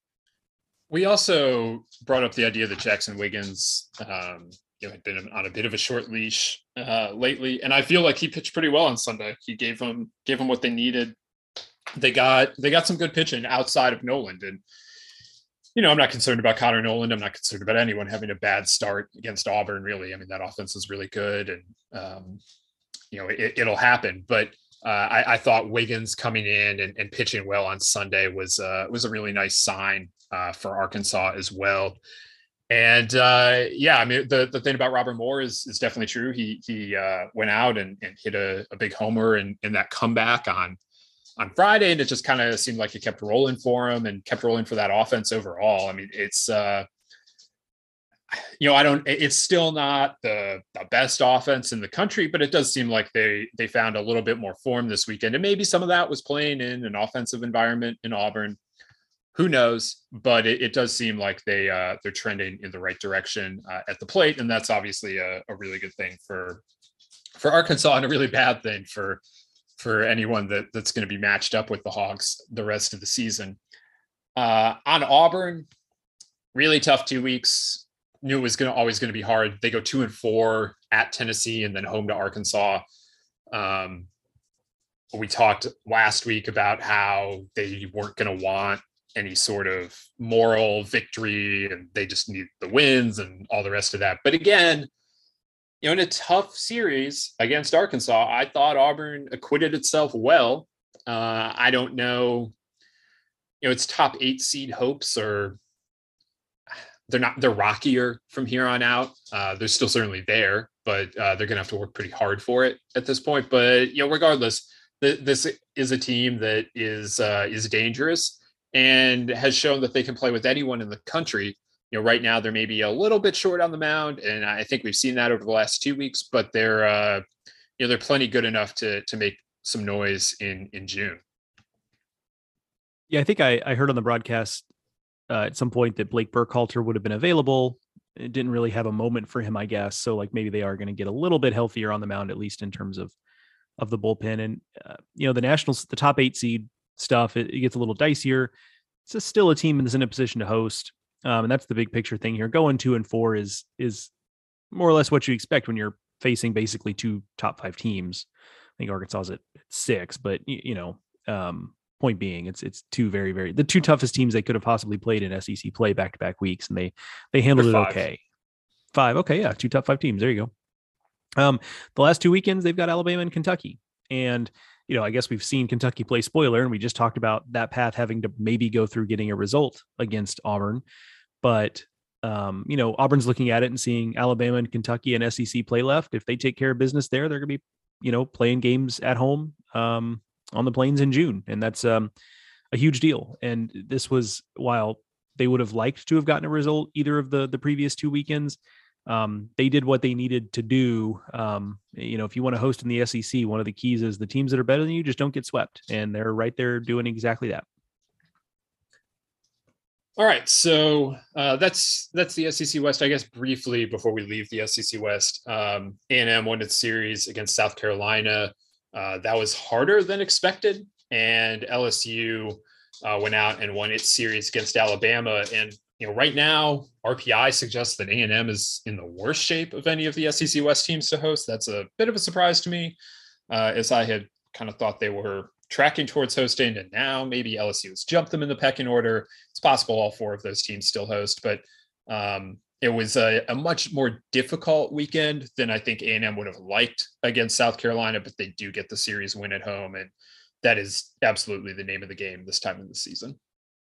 We also brought up the idea that Jackson Wiggins, um, you know, had been on a bit of a short leash uh, lately, and I feel like he pitched pretty well on Sunday. He gave them gave them what they needed. They got they got some good pitching outside of Noland, and you know, I'm not concerned about Connor Noland. I'm not concerned about anyone having a bad start against Auburn. Really, I mean, that offense is really good, and um, you know, it, it'll happen. But uh, I, I thought Wiggins coming in and, and pitching well on Sunday was uh, was a really nice sign uh, for Arkansas as well. And uh, yeah, I mean, the, the thing about Robert Moore is is definitely true. He he uh, went out and, and hit a, a big homer in, in that comeback on on Friday, and it just kind of seemed like it kept rolling for him and kept rolling for that offense overall. I mean, it's uh, you know, I don't. It's still not the, the best offense in the country, but it does seem like they they found a little bit more form this weekend, and maybe some of that was playing in an offensive environment in Auburn. Who knows? But it, it does seem like they uh, they're trending in the right direction uh, at the plate, and that's obviously a, a really good thing for for Arkansas, and a really bad thing for for anyone that that's going to be matched up with the Hawks the rest of the season. Uh, on Auburn, really tough two weeks. Knew it was going to always going to be hard. They go two and four at Tennessee and then home to Arkansas. Um, we talked last week about how they weren't going to want any sort of moral victory, and they just need the wins and all the rest of that. But again, you know, in a tough series against Arkansas, I thought Auburn acquitted itself well. Uh, I don't know, you know, its top eight seed hopes are, they're not, they're rockier from here on out. Uh, they're still certainly there, but uh, they're going to have to work pretty hard for it at this point. But, you know, regardless, th- this is a team that is, uh, is dangerous and has shown that they can play with anyone in the country. You know, right now they're maybe a little bit short on the mound, and I think we've seen that over the last two weeks, but they're, uh, you know, they're plenty good enough to, to make some noise in, in June. Yeah. I think I, I heard on the broadcast uh, at some point that Blake Burkhalter would have been available. It didn't really have a moment for him, I guess. So like maybe they are going to get a little bit healthier on the mound, at least in terms of, of the bullpen. And, uh, you know, the Nationals, the top eight seed stuff, it, it gets a little dicier. It's just still a team that's in a position to host. Um, and that's the big picture thing here. Going two and four is, is more or less what you expect when you're facing basically two top five teams. I think Arkansas is at six, but you, you know, um, point being, it's it's two very, very the two toughest teams they could have possibly played in S E C play back to back weeks, and they they handled They're it five. okay. Five, okay, yeah, two top five teams. There you go. Um, the last two weekends they've got Alabama and Kentucky, and you know, I guess we've seen Kentucky play spoiler, and we just talked about that path having to maybe go through getting a result against Auburn, but um, you know, Auburn's looking at it and seeing Alabama and Kentucky and S E C play left. If they take care of business there, they're going to be, you know, playing games at home. Um, on the Plains in June. And that's um, a huge deal. And this was, while they would have liked to have gotten a result either of the, the previous two weekends, um, they did what they needed to do. Um, you know, if you want to host in the S E C, one of the keys is the teams that are better than you just don't get swept. And they're right there doing exactly that. All right. So uh, that's, that's the S E C West, I guess, briefly before we leave the S E C West. um, A and M won its series against South Carolina. Uh, that was harder than expected. And L S U uh, went out and won its series against Alabama. And, you know, right now, R P I suggests that A and M is in the worst shape of any of the S E C West teams to host. That's a bit of a surprise to me, uh, as I had kind of thought they were tracking towards hosting. And now maybe L S U has jumped them in the pecking order. It's possible all four of those teams still host, but um, it was a, a much more difficult weekend than I think A and M would have liked against South Carolina, but they do get the series win at home. And that is absolutely the name of the game this time of the season.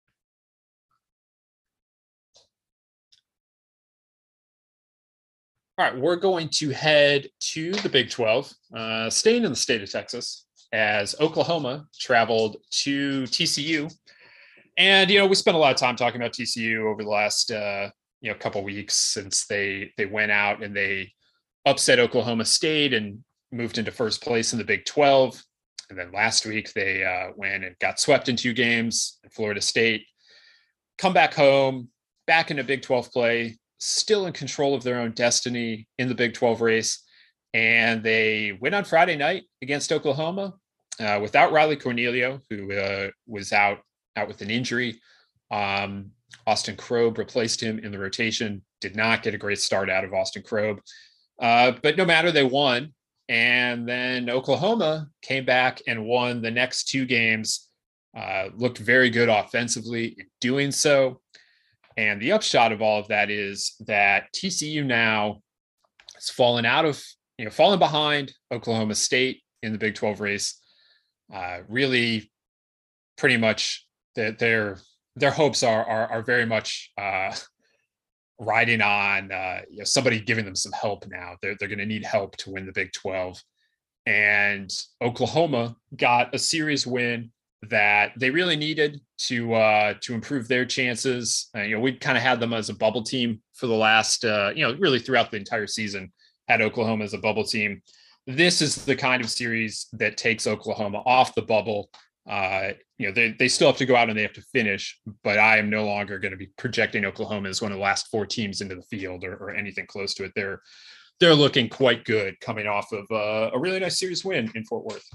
All right, we're going to head to the Big twelve, uh, staying in the state of Texas, as Oklahoma traveled to T C U. And, you know, we spent a lot of time talking about T C U over the last, uh, you know, couple weeks since they they went out and they upset Oklahoma State and moved into first place in the Big twelve. And then last week they uh, went and got swept in two games in Florida State, come back home, back into Big twelve play, still in control of their own destiny in the Big twelve race. And they win on Friday night against Oklahoma uh, without Riley Cornelio, who uh, was out, out with an injury. Um, Austin Krob replaced him in the rotation, did not get a great start out of Austin Krob. Uh, but no matter, they won. And then Oklahoma came back and won the next two games, uh, looked very good offensively in doing so. And the upshot of all of that is that T C U now has fallen out of, you know, fallen behind Oklahoma State in the Big twelve race. Uh, really, pretty much that their their hopes are are, are very much uh, riding on uh, you know, somebody giving them some help now. They're they're going to need help to win the Big twelve, and Oklahoma got a series win that they really needed to uh, to improve their chances. Uh, you know, we kind of had them as a bubble team for the last, uh, you know, really throughout the entire season, had Oklahoma as a bubble team. This is the kind of series that takes Oklahoma off the bubble. Uh, you know, they, they still have to go out and they have to finish, but I am no longer going to be projecting Oklahoma as one of the last four teams into the field or, or anything close to it. They're, they're looking quite good coming off of uh, a really nice series win in Fort Worth.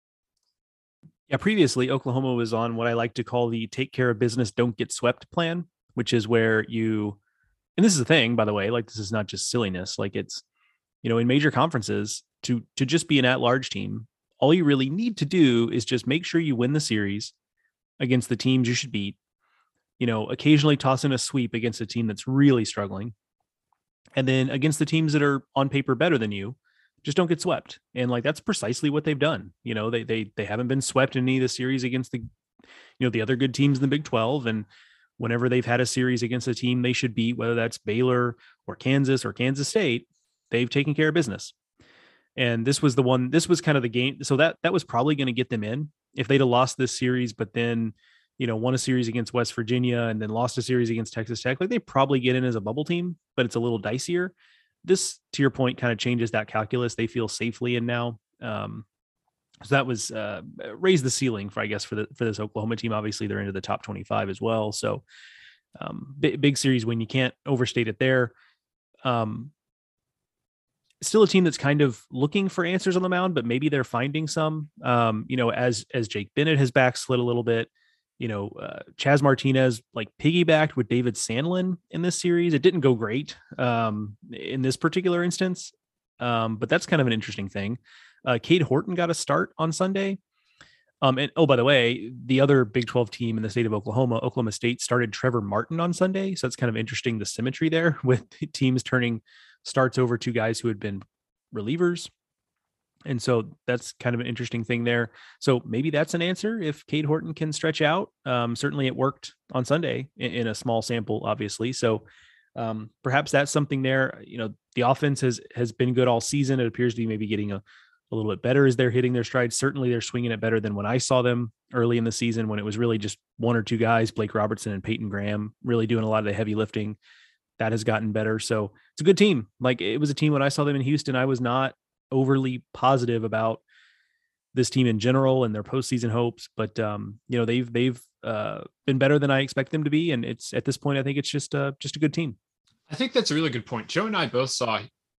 Yeah, previously Oklahoma was on what I like to call the take care of business, don't get swept plan, which is where you, and this is the thing, by the way, like this is not just silliness. Like it's, you know, in major conferences to, to just be an at-large team, all you really need to do is just make sure you win the series against the teams you should beat, you know, occasionally toss in a sweep against a team that's really struggling. And then against the teams that are on paper better than you, just don't get swept. And like, that's precisely what they've done. You know, they, they, they haven't been swept in any of the series against the, you know, the other good teams in the Big twelve. And whenever they've had a series against a team they should beat, whether that's Baylor or Kansas or Kansas State, they've taken care of business. And this was the one, this was kind of the game. So that, that was probably going to get them in if they'd have lost this series, but then, you know, won a series against West Virginia and then lost a series against Texas Tech. Like they probably get in as a bubble team, but it's a little dicier. This, to your point, kind of changes that calculus. They feel safely in now. Um, so that was uh, raised the ceiling for, I guess, for the, for this Oklahoma team. Obviously they're into the top twenty-five as well. So um, big, big series win. You can't overstate it there. Um, Still a team that's kind of looking for answers on the mound, but maybe they're finding some, um, you know, as, as Jake Bennett has backslid a little bit, you know, uh, Chaz Martinez like piggybacked with David Sandlin in this series. It didn't go great um, in this particular instance, um, but that's kind of an interesting thing. Uh, Cade Horton got a start on Sunday. Um, and oh, by the way, the other Big twelve team in the state of Oklahoma, Oklahoma State, started Trevor Martin on Sunday. So it's kind of interesting, the symmetry there with teams turning starts over two guys who had been relievers. And so that's kind of an interesting thing there. So maybe that's an answer if Cade Horton can stretch out. Um, certainly it worked on Sunday in, in a small sample, obviously. So um, perhaps that's something there. You know, the offense has, has been good all season. It appears to be maybe getting a, a little bit better as they're hitting their stride. Certainly they're swinging it better than when I saw them early in the season, when it was really just one or two guys, Blake Robertson and Peyton Graham, really doing a lot of the heavy lifting. That has gotten better. So it's a good team. Like it was a team when I saw them in Houston, I was not overly positive about this team in general and their postseason hopes, but um, you know, they've, they've uh, been better than I expect them to be. And it's at this point, I think it's just uh just a good team. I think that's a really good point. Joe and I both saw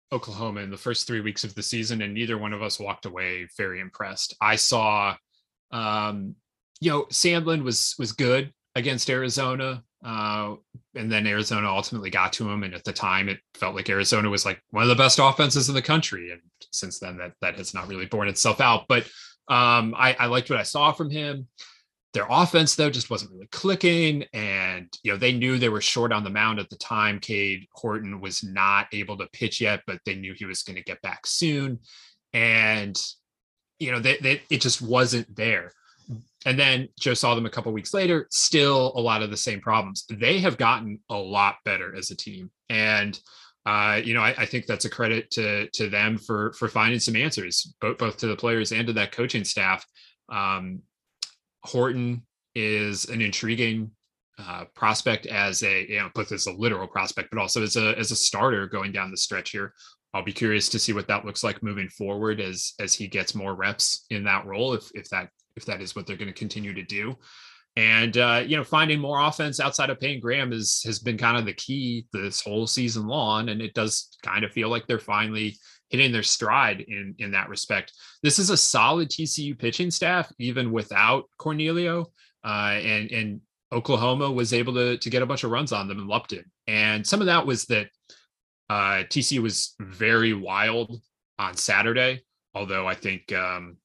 Oklahoma in the first three weeks of the season, and neither one of us walked away very impressed. I saw, um, you know, Sandlin was was good against Arizona, uh, and then Arizona ultimately got to him. And at the time, it felt like Arizona was like one of the best offenses in the country. And since then, that that has not really borne itself out. But um, I, I liked what I saw from him. Their offense, though, just wasn't really clicking. And, you know, they knew they were short on the mound at the time. Cade Horton was not able to pitch yet, but they knew he was going to get back soon. And, you know, they, they, it just wasn't there. And then Joe saw them a couple of weeks later, still a lot of the same problems. They have gotten a lot better as a team. And, uh, you know, I, I think that's a credit to to them for for finding some answers, both, both to the players and to that coaching staff. Um, Horton is an intriguing uh, prospect as a, you know, both as a literal prospect, but also as a as a starter going down the stretch here. I'll be curious to see what that looks like moving forward as as he gets more reps in that role, if if that if that is what they're going to continue to do. And uh, you know, finding more offense outside of Payne Graham is has been kind of the key this whole season long, and it does kind of feel like they're finally hitting their stride in in that respect. This is a solid T C U pitching staff, even without Cornelio, uh, and and Oklahoma was able to to get a bunch of runs on them in Lupton. And some of that was that uh, T C U was very wild on Saturday, although I think um,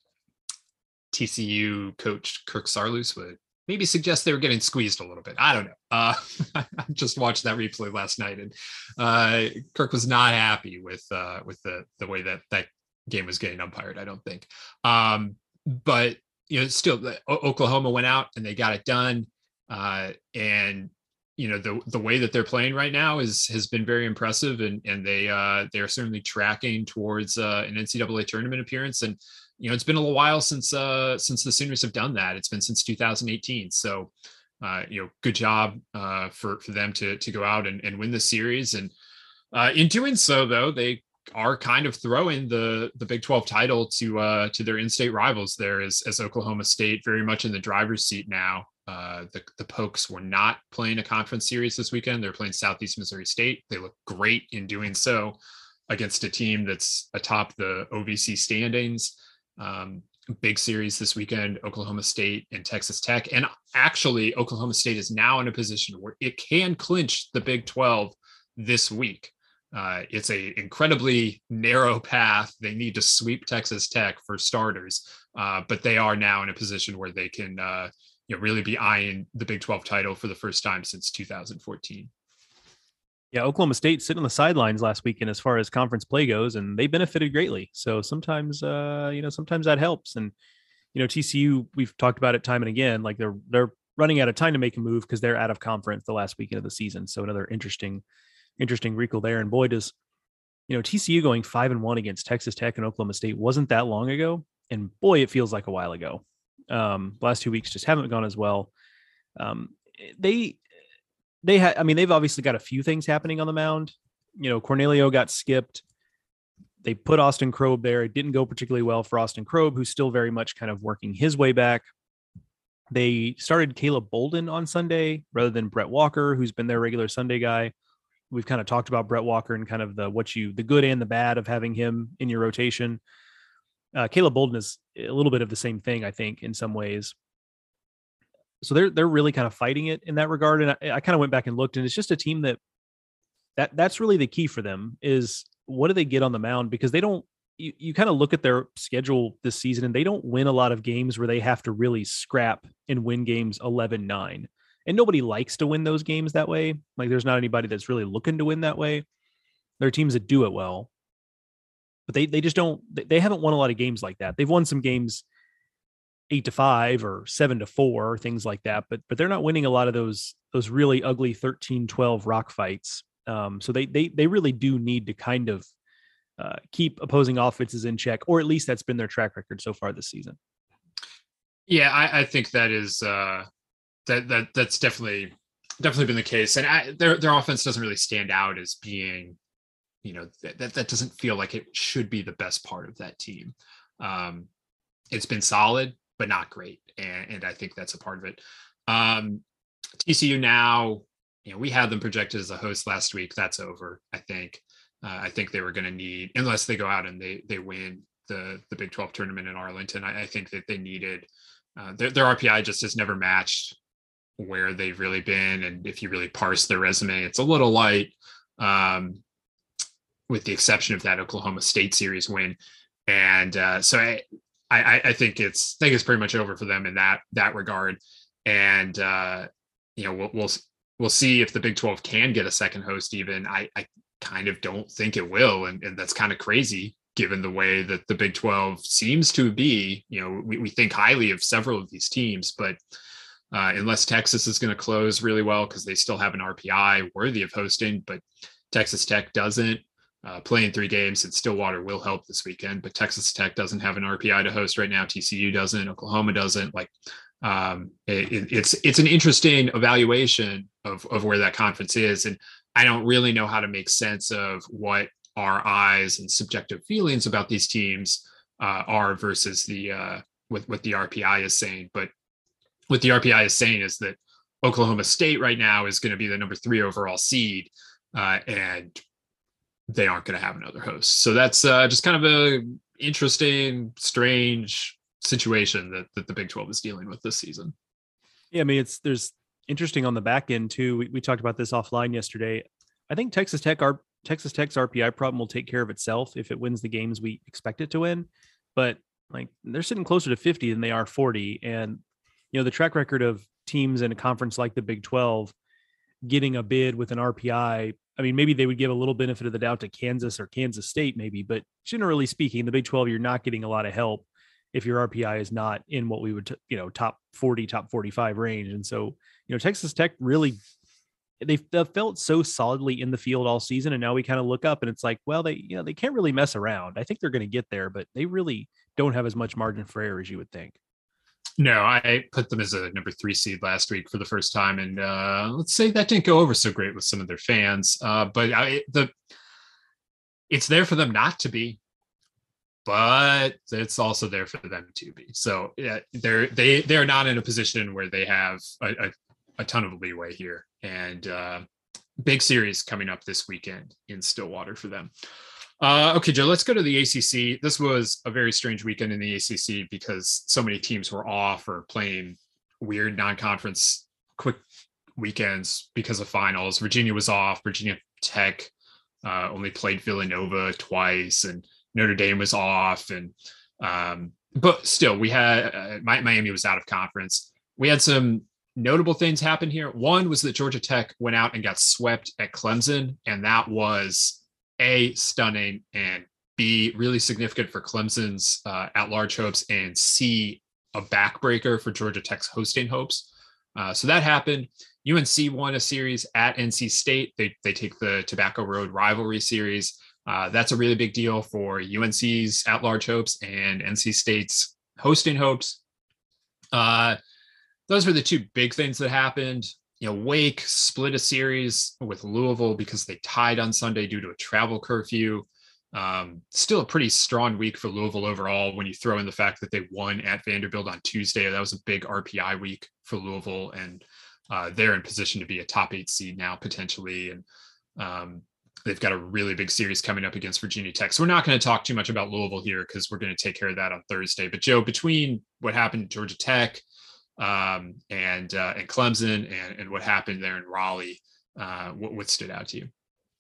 T C U coach Kirk Saarloos would maybe suggest they were getting squeezed a little bit. I don't know. Uh, I just watched that replay last night, and uh, Kirk was not happy with uh, with the the way that that game was getting umpired, I don't think. Um, but you know, still, the, o- Oklahoma went out and they got it done. Uh, and you know, the the way that they're playing right now is has been very impressive, and and they uh, they are certainly tracking towards uh, an N C double A tournament appearance. And you know, it's been a little while since uh, since the Sooners have done that. It's been since two thousand eighteen. So, uh, you know, good job uh, for for them to to go out and, and win the series. And uh, in doing so, though, they are kind of throwing the the Big twelve title to uh, to their in-state rivals there, as as Oklahoma State very much in the driver's seat now. Uh, the, the Pokes were not playing a conference series this weekend. They're playing Southeast Missouri State. They look great in doing so against a team that's atop the O V C standings. Um, big series this weekend, Oklahoma State and Texas Tech. And actually, Oklahoma State is now in a position where it can clinch the Big twelve this week. Uh, it's a incredibly narrow path. They need to sweep Texas Tech for starters, uh, but they are now in a position where they can uh, you know, really be eyeing the Big twelve title for the first time since two thousand fourteen. Yeah, Oklahoma State sitting on the sidelines last weekend as far as conference play goes, and they benefited greatly. So sometimes, uh, you know, sometimes that helps. And you know, T C U, we've talked about it time and again. Like they're they're running out of time to make a move because they're out of conference the last weekend of the season. So another interesting, interesting wrinkle there. And boy, does you know T C U going five and one against Texas Tech and Oklahoma State wasn't that long ago, and boy, it feels like a while ago. Um, last two weeks just haven't gone as well. Um, they. They had, I mean, they've obviously got a few things happening on the mound. You know, Cornelio got skipped. They put Austin Krob there. It didn't go particularly well for Austin Krob, who's still very much kind of working his way back. They started Caleb Bolden on Sunday rather than Brett Walker, who's been their regular Sunday guy. We've kind of talked about Brett Walker and kind of the what you the good and the bad of having him in your rotation. Uh, Caleb Bolden is a little bit of the same thing, I think, in some ways. So they're they're really kind of fighting it in that regard. And I, I kind of went back and looked, and it's just a team that that that's really the key for them is what do they get on the mound? Because they don't you, you kind of look at their schedule this season and they don't win a lot of games where they have to really scrap and win games eleven nine. And nobody likes to win those games that way. Like there's not anybody that's really looking to win that way. There are teams that do it well, but they they just don't, they haven't won a lot of games like that. They've won some games eight to five or seven to four, things like that. But, but they're not winning a lot of those, those really ugly thirteen twelve rock fights. Um, so they, they, they really do need to kind of uh, keep opposing offenses in check, or at least that's been their track record so far this season. Yeah, I, I think that is uh, that, that that's definitely, definitely been the case. And I, their, their offense doesn't really stand out as being, you know, that, that, that doesn't feel like it should be the best part of that team. Um, it's been solid, but not great. And, and I think that's a part of it. Um, T C U now, you know, we had them projected as a host last week. That's over, I think. Uh, I think they were going to need, unless they go out and they they win the the Big twelve tournament in Arlington. I, I think that they needed uh, their, their R P I just has never matched where they've really been, and if you really parse their resume, it's a little light, um, with the exception of that Oklahoma State series win. And uh, so I, I I think it's I think it's pretty much over for them in that that regard. And uh, you know we'll we'll we'll see if the Big twelve can get a second host. Even I I kind of don't think it will, and, and that's kind of crazy given the way that the Big twelve seems to be. You know, we, we think highly of several of these teams, but uh, unless Texas is going to close really well because they still have an R P I worthy of hosting, but Texas Tech doesn't. Uh, playing three games and Stillwater will help this weekend, but Texas Tech doesn't have an R P I to host right now. T C U doesn't, Oklahoma doesn't. Like, um, it, it's it's an interesting evaluation of of where that conference is, and I don't really know how to make sense of what our eyes and subjective feelings about these teams uh, are versus the uh, what what the R P I is saying. But what the R P I is saying is that Oklahoma State right now is going to be the number three overall seed, uh, and they aren't going to have another host. So that's uh, just kind of a interesting, strange situation that, that the Big twelve is dealing with this season. Yeah, I mean, it's there's interesting on the back end too. We, we talked about this offline yesterday. I think Texas Tech, our Texas Tech's R P I problem will take care of itself if it wins the games we expect it to win. But like they're sitting closer to fifty than they are forty. And, you know, the track record of teams in a conference like the Big twelve getting a bid with an R P I, I mean, maybe they would give a little benefit of the doubt to Kansas or Kansas State, maybe, but generally speaking, the Big twelve, you're not getting a lot of help if your R P I is not in what we would, t- you know, top forty, top forty-five range. And so, you know, Texas Tech really, they've, they've felt so solidly in the field all season. And now we kind of look up and it's like, well, they, you know, they can't really mess around. I think they're going to get there, but they really don't have as much margin for error as you would think. No, I put them as a number three seed last week for the first time, and uh, let's say that didn't go over so great with some of their fans. Uh, but I, the it's there for them not to be, but it's also there for them to be. So yeah, they're they they're not in a position where they have a, a, a ton of leeway here, and uh, big series coming up this weekend in Stillwater for them. Uh, okay, Joe, let's go to the A C C. This was a very strange weekend in the A C C because so many teams were off or playing weird non-conference quick weekends because of finals. Virginia was off. Virginia Tech uh, only played Villanova twice, and Notre Dame was off. And um, but still, we had uh, Miami was out of conference. We had some notable things happen here. One was that Georgia Tech went out and got swept at Clemson, and that was A, stunning, and B, really significant for Clemson's uh, at-large hopes, and C, a backbreaker for Georgia Tech's hosting hopes. Uh, so that happened. U N C won a series at N C State. They they take the Tobacco Road rivalry series. Uh, that's a really big deal for U N C's at-large hopes and N C State's hosting hopes. Uh, those were the two big things that happened. You know, Wake split a series with Louisville because they tied on Sunday due to a travel curfew. Um, still a pretty strong week for Louisville overall when you throw in the fact that they won at Vanderbilt on Tuesday. That was a big R P I week for Louisville, and uh, they're in position to be a top eight seed now potentially. And um, they've got a really big series coming up against Virginia Tech. So we're not going to talk too much about Louisville here because we're going to take care of that on Thursday. But Joe, between what happened at Georgia Tech, um, and, uh, and Clemson and, and what happened there in Raleigh, uh, what, what stood out to you?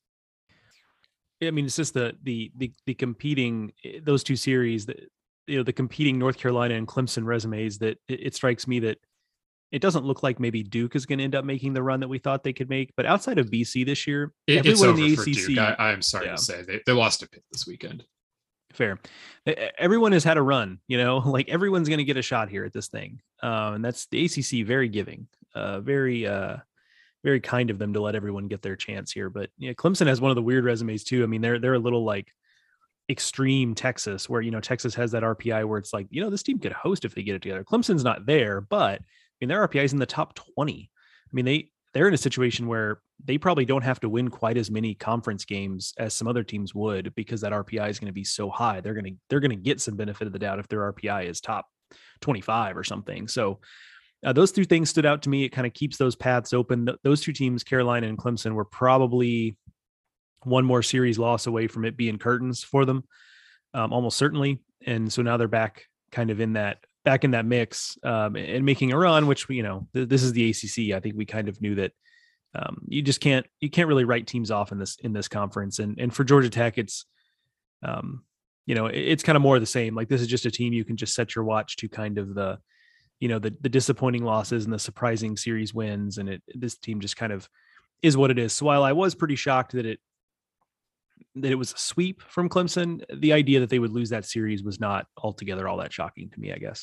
I mean, it's just the, the, the, the competing, those two series that, you know, the competing North Carolina and Clemson resumes that it, it strikes me that it doesn't look like maybe Duke is going to end up making the run that we thought they could make, but outside of B C this year, it, it's over in the for A C C, Duke. I, I'm sorry yeah. to say they, they lost to Pitt this weekend. Fair. Everyone has had a run, you know, like everyone's going to get a shot here at this thing. Um, and that's the A C C, very giving, uh, very, uh, very kind of them to let everyone get their chance here. But yeah, Clemson has one of the weird resumes too. I mean, they're, they're a little like extreme Texas where, you know, Texas has that R P I where it's like, you know, this team could host if they get it together. Clemson's not there, but I mean, their R P I is in the top twenty. I mean, they, they're in a situation where they probably don't have to win quite as many conference games as some other teams would because that R P I is going to be so high. They're going to, they're going to get some benefit of the doubt if their R P I is top twenty-five or something. So uh, those two things stood out to me. It kind of keeps those paths open. Th- those two teams, Carolina and Clemson, were probably one more series loss away from it being curtains for them, um, almost certainly. And so now they're back kind of in that, back in that mix um, and making a run, which, you know, th- this is the A C C. I think we kind of knew that um, you just can't, you can't really write teams off in this, in this conference. And, and for Georgia Tech, it's, um, you know, it, it's kind of more of the same. Like, this is just a team you can just set your watch to kind of the, you know, the, the disappointing losses and the surprising series wins. And it, this team just kind of is what it is. So while I was pretty shocked that it, that it was a sweep from Clemson, the idea that they would lose that series was not altogether all that shocking to me, I guess.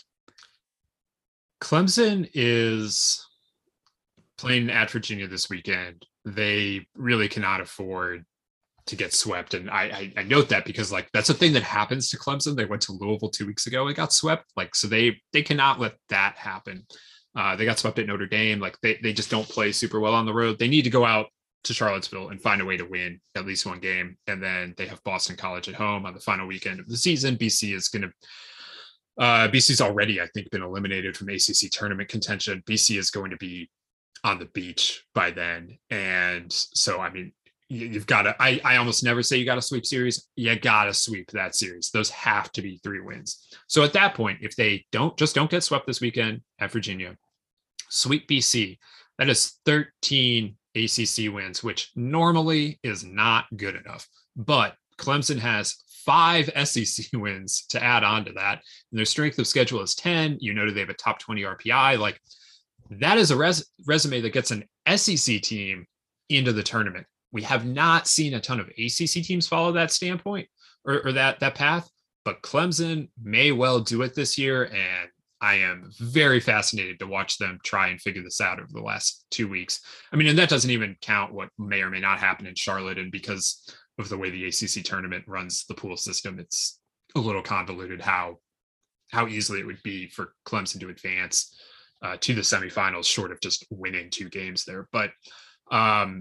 Clemson is playing at Virginia this weekend. They really cannot afford to get swept. And I, I, I note that because, like, that's a thing that happens to Clemson. They went to Louisville two weeks ago and got swept. Like, so they, they cannot let that happen. Uh, they got swept at Notre Dame. Like, they, they just don't play super well on the road. They need to go out to Charlottesville and find a way to win at least one game. And then they have Boston College at home on the final weekend of the season. B C is going to, uh, B C's already, I think, been eliminated from A C C tournament contention. B C is going to be on the beach by then. And so, I mean, you, you've got to, I, I almost never say you got to sweep series. You got to sweep that series. Those have to be three wins. So at that point, if they don't, just don't get swept this weekend at Virginia, sweep B C, that is thirteen A C C wins, which normally is not good enough. But Clemson has five S E C wins to add on to that. And their strength of schedule is ten. You noted they have a top twenty R P I. Like, that is a res- resume that gets an S E C team into the tournament. We have not seen a ton of A C C teams follow that standpoint or, or that, that path, but Clemson may well do it this year. And I am very fascinated to watch them try and figure this out over the last two weeks. I mean, and that doesn't even count what may or may not happen in Charlotte. And because of the way the A C C tournament runs the pool system, it's a little convoluted how, how easily it would be for Clemson to advance uh, to the semifinals, short of just winning two games there. But um,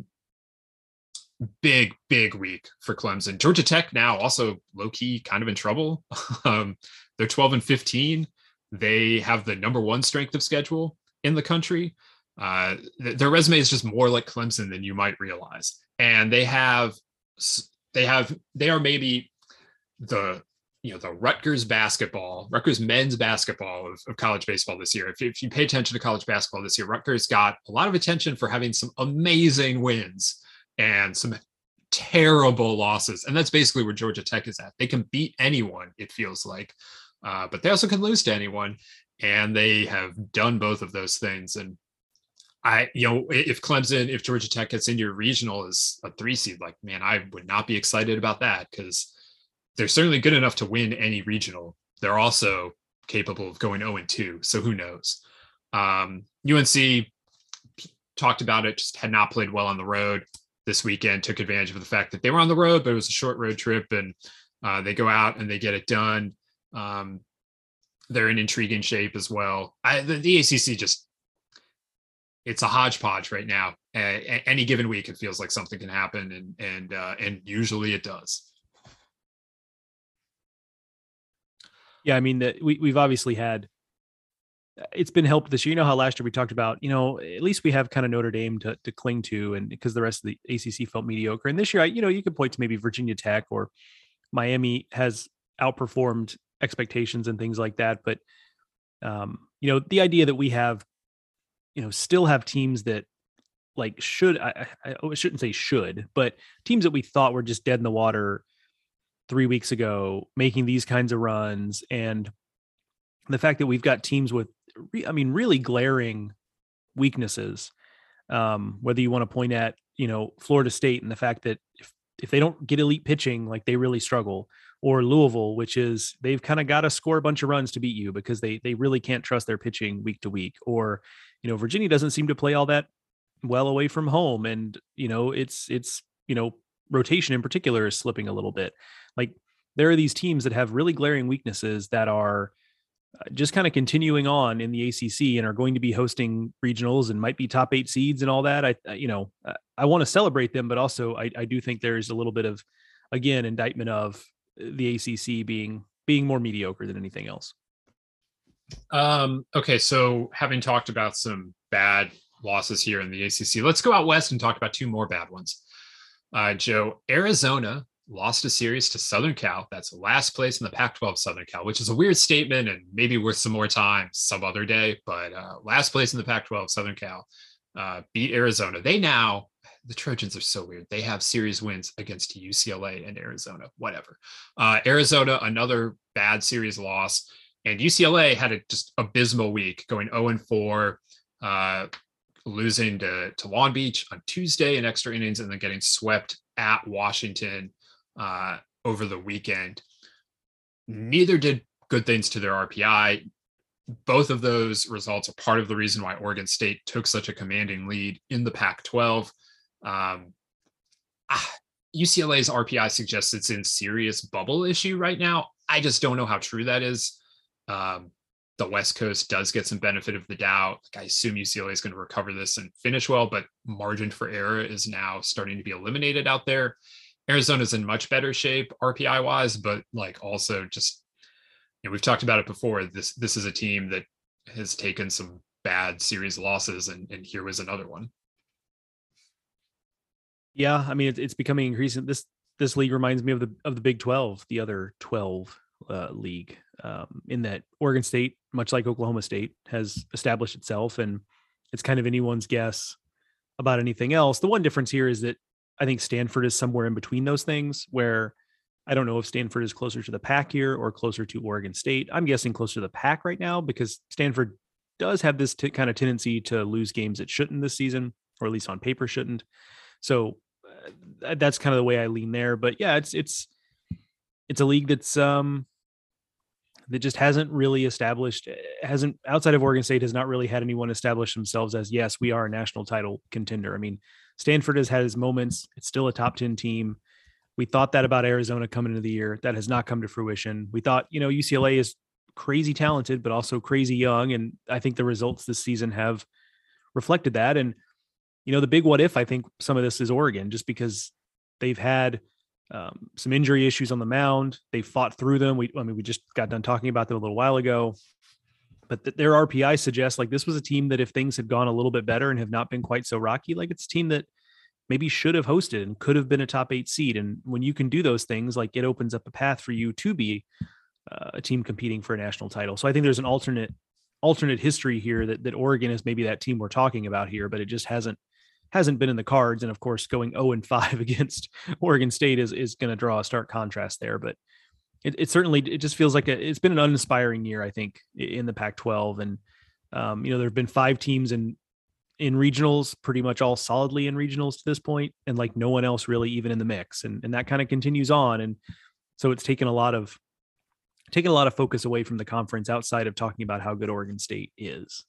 big, big week for Clemson. Georgia Tech now also low key kind of in trouble. um, they're twelve and fifteen. They have the number one strength of schedule in the country. Uh, th- their resume is just more like Clemson than you might realize. And they have, they have, they are maybe the, you know, the Rutgers basketball, Rutgers men's basketball of, of college baseball this year. If, if you pay attention to college basketball this year, Rutgers got a lot of attention for having some amazing wins and some terrible losses. And that's basically where Georgia Tech is at. They can beat anyone, it feels like. Uh, but they also can lose to anyone, and they have done both of those things. And I, you know, if Clemson, if Georgia Tech gets into your regional as a three seed, like, man, I would not be excited about that because they're certainly good enough to win any regional. They're also capable of going oh and two. So who knows? Um, U N C talked about it, just had not played well on the road this weekend, took advantage of the fact that they were on the road, but it was a short road trip, and uh, they go out and they get it done. Um, they're in intriguing shape as well. I, the, the A C C just, it's a hodgepodge right now. Uh, any given week, it feels like something can happen, and and uh, and usually it does. Yeah, I mean, the, we we've obviously had. It's been helped this year. You know how last year we talked about, you know, at least we have kind of Notre Dame to to cling to, and because the rest of the A C C felt mediocre. And this year, I, you know, you could point to maybe Virginia Tech or Miami has outperformed expectations and things like that. But, um, you know, the idea that we have, you know, still have teams that like should, I, I shouldn't say should, but teams that we thought were just dead in the water three weeks ago, making these kinds of runs. And the fact that we've got teams with, I mean, really glaring weaknesses, um, whether you want to point at, you know, Florida State and the fact that if, if they don't get elite pitching, like they really struggle, or Louisville, which is they've kind of got to score a bunch of runs to beat you because they they really can't trust their pitching week to week. Or, you know, Virginia doesn't seem to play all that well away from home. And, you know, it's, it's, you know, rotation in particular is slipping a little bit. Like there are these teams that have really glaring weaknesses that are just kind of continuing on in the A C C and are going to be hosting regionals and might be top eight seeds and all that. I, you know, I want to celebrate them, but also I, I do think there's a little bit of, again, indictment of the A C C being, being more mediocre than anything else. Um, okay. So having talked about some bad losses here in the A C C, let's go out West and talk about two more bad ones. Uh, Joe, Arizona lost a series to Southern Cal. That's last place in the Pac twelve Southern Cal, which is a weird statement and maybe worth some more time some other day. But uh, last place in the Pac twelve Southern Cal uh, beat Arizona. They now, the Trojans are so weird. They have series wins against U C L A and Arizona, whatever. Uh, Arizona, another bad series loss. And U C L A had a just abysmal week, going oh and four, uh, losing to, to Long Beach on Tuesday in extra innings, and then getting swept at Washington uh, over the weekend. Neither did good things to their R P I. Both of those results are part of the reason why Oregon State took such a commanding lead in the Pac twelve. Um, ah, U C L A's R P I suggests it's in serious bubble issue right now. I just don't know how true that is. Um, the West Coast does get some benefit of the doubt. Like, I assume U C L A is going to recover this and finish well, but margin for error is now starting to be eliminated out there. Arizona's in much better shape R P I wise, but like also just, you know, we've talked about it before. This, this is a team that has taken some bad series losses, and, and here was another one. Yeah. I mean, it's, it's becoming increasing. This, this league reminds me of the, of the Big twelve, the other twelve uh, league, um, in that Oregon State, much like Oklahoma State, has established itself, and it's kind of anyone's guess about anything else. The one difference here is that I think Stanford is somewhere in between those things, where I don't know if Stanford is closer to the Pac here or closer to Oregon State. I'm guessing closer to the Pac right now, because Stanford does have this t- kind of tendency to lose games it shouldn't this season, or at least on paper shouldn't. So uh, that's kind of the way I lean there. But yeah, it's, it's, it's a league that's, um, that just hasn't really established, hasn't outside of Oregon State has not really had anyone establish themselves as, yes, we are a national title contender. I mean, Stanford has had his moments. It's still a top ten team. We thought that about Arizona coming into the year. That has not come to fruition. We thought, you know, U C L A is crazy talented, but also crazy young. And I think the results this season have reflected that. And, you know, the big what if, I think some of this is Oregon, just because they've had um, some injury issues on the mound. They fought through them. We, I mean, we just got done talking about them a little while ago, but th- their R P I suggests like this was a team that if things had gone a little bit better and have not been quite so rocky, like it's a team that maybe should have hosted and could have been a top eight seed. And when you can do those things, like it opens up a path for you to be uh, a team competing for a national title. So I think there's an alternate, alternate history here that, that Oregon is maybe that team we're talking about here, but it just hasn't, hasn't been in the cards. And of course, going oh and five against Oregon State is, is going to draw a stark contrast there, but it, it certainly, it just feels like a, it's been an uninspiring year, I think, in the Pac twelve. And, um, you know, there've been five teams in, in regionals, pretty much all solidly in regionals to this point, and like no one else really even in the mix. And, and that kind of continues on. And so it's taken a lot of, taken a lot of focus away from the conference outside of talking about how good Oregon State is.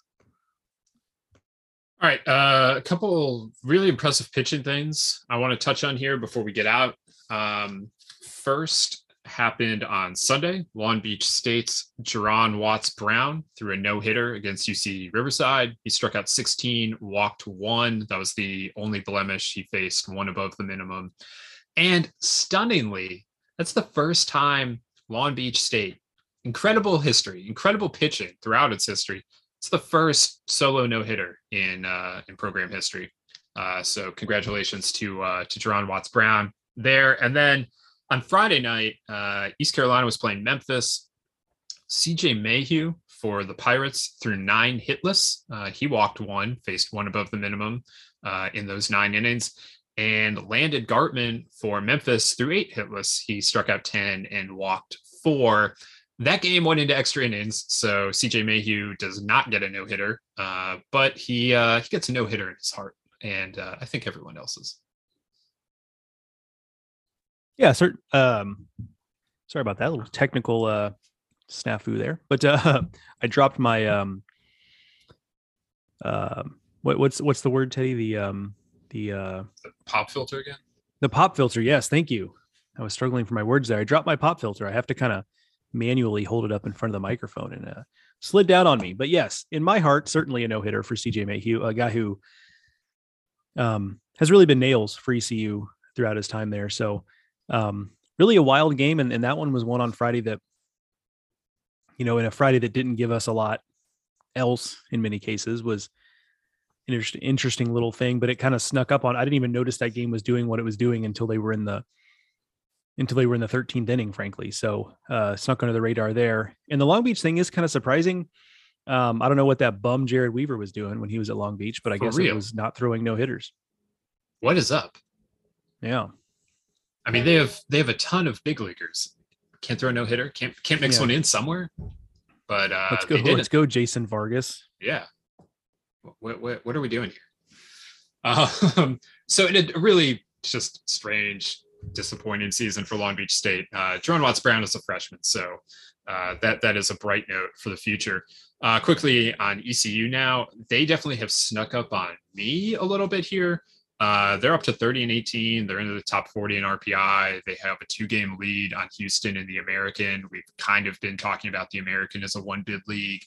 All right. Uh, a couple really impressive pitching things I want to touch on here before we get out. Um, first happened on Sunday. Long Beach State's Jerron Watts Brown threw a no-hitter against U C Riverside. He struck out sixteen, walked one. That was the only blemish. He faced one above the minimum. And stunningly, that's the first time Long Beach State, incredible history, incredible pitching throughout its history. It's the first solo no-hitter in uh, in program history. Uh, so congratulations to uh, to Jerron Watts Brown there. And then on Friday night, uh, East Carolina was playing Memphis. C J Mayhew for the Pirates threw nine hitless. Uh, he walked one, faced one above the minimum uh, in those nine innings. And Landon Gartman for Memphis threw eight hitless. He struck out ten and walked four. That game went into extra innings, so C J Mayhew does not get a no-hitter, uh, but he uh, he gets a no-hitter in his heart, and uh, I think everyone else's. Yeah, sir. Um, sorry about that, a little technical uh, snafu there, but uh, I dropped my um, uh, what, what's what's the word, Teddy? The um, the, uh, the pop filter again. The pop filter. Yes, thank you. I was struggling for my words there. I dropped my pop filter. I have to kind of manually hold it up in front of the microphone, and uh, slid down on me. But yes, in my heart, certainly a no-hitter for C J Mayhew, a guy who um, has really been nails for E C U throughout his time there. So um, really a wild game. And, and that one was one on Friday that, you know, in a Friday that didn't give us a lot else in many cases, was interesting, interesting little thing, but it kind of snuck up on. I didn't even notice that game was doing what it was doing until they were in the until they were in the thirteenth inning, frankly. So uh, snuck under the radar there. And the Long Beach thing is kind of surprising. Um, I don't know what that bum Jared Weaver was doing when he was at Long Beach, but I For guess real? It was not throwing no hitters. What is up? Yeah. I mean, they have they have a ton of big leaguers. Can't throw no hitter. Can't can't mix yeah. one in somewhere. But uh, let's go. Let's go, Jason Vargas. Yeah. What what what are we doing here? Um, so it really just strange, disappointing season for Long Beach State. Uh, Jerron Watts Brown is a freshman, so uh, that that is a bright note for the future. Uh, quickly on E C U now, they definitely have snuck up on me a little bit here. Uh, they're up to thirty and eighteen. They're into the top forty in R P I. They have a two-game lead on Houston in the American. We've kind of been talking about the American as a one-bid league.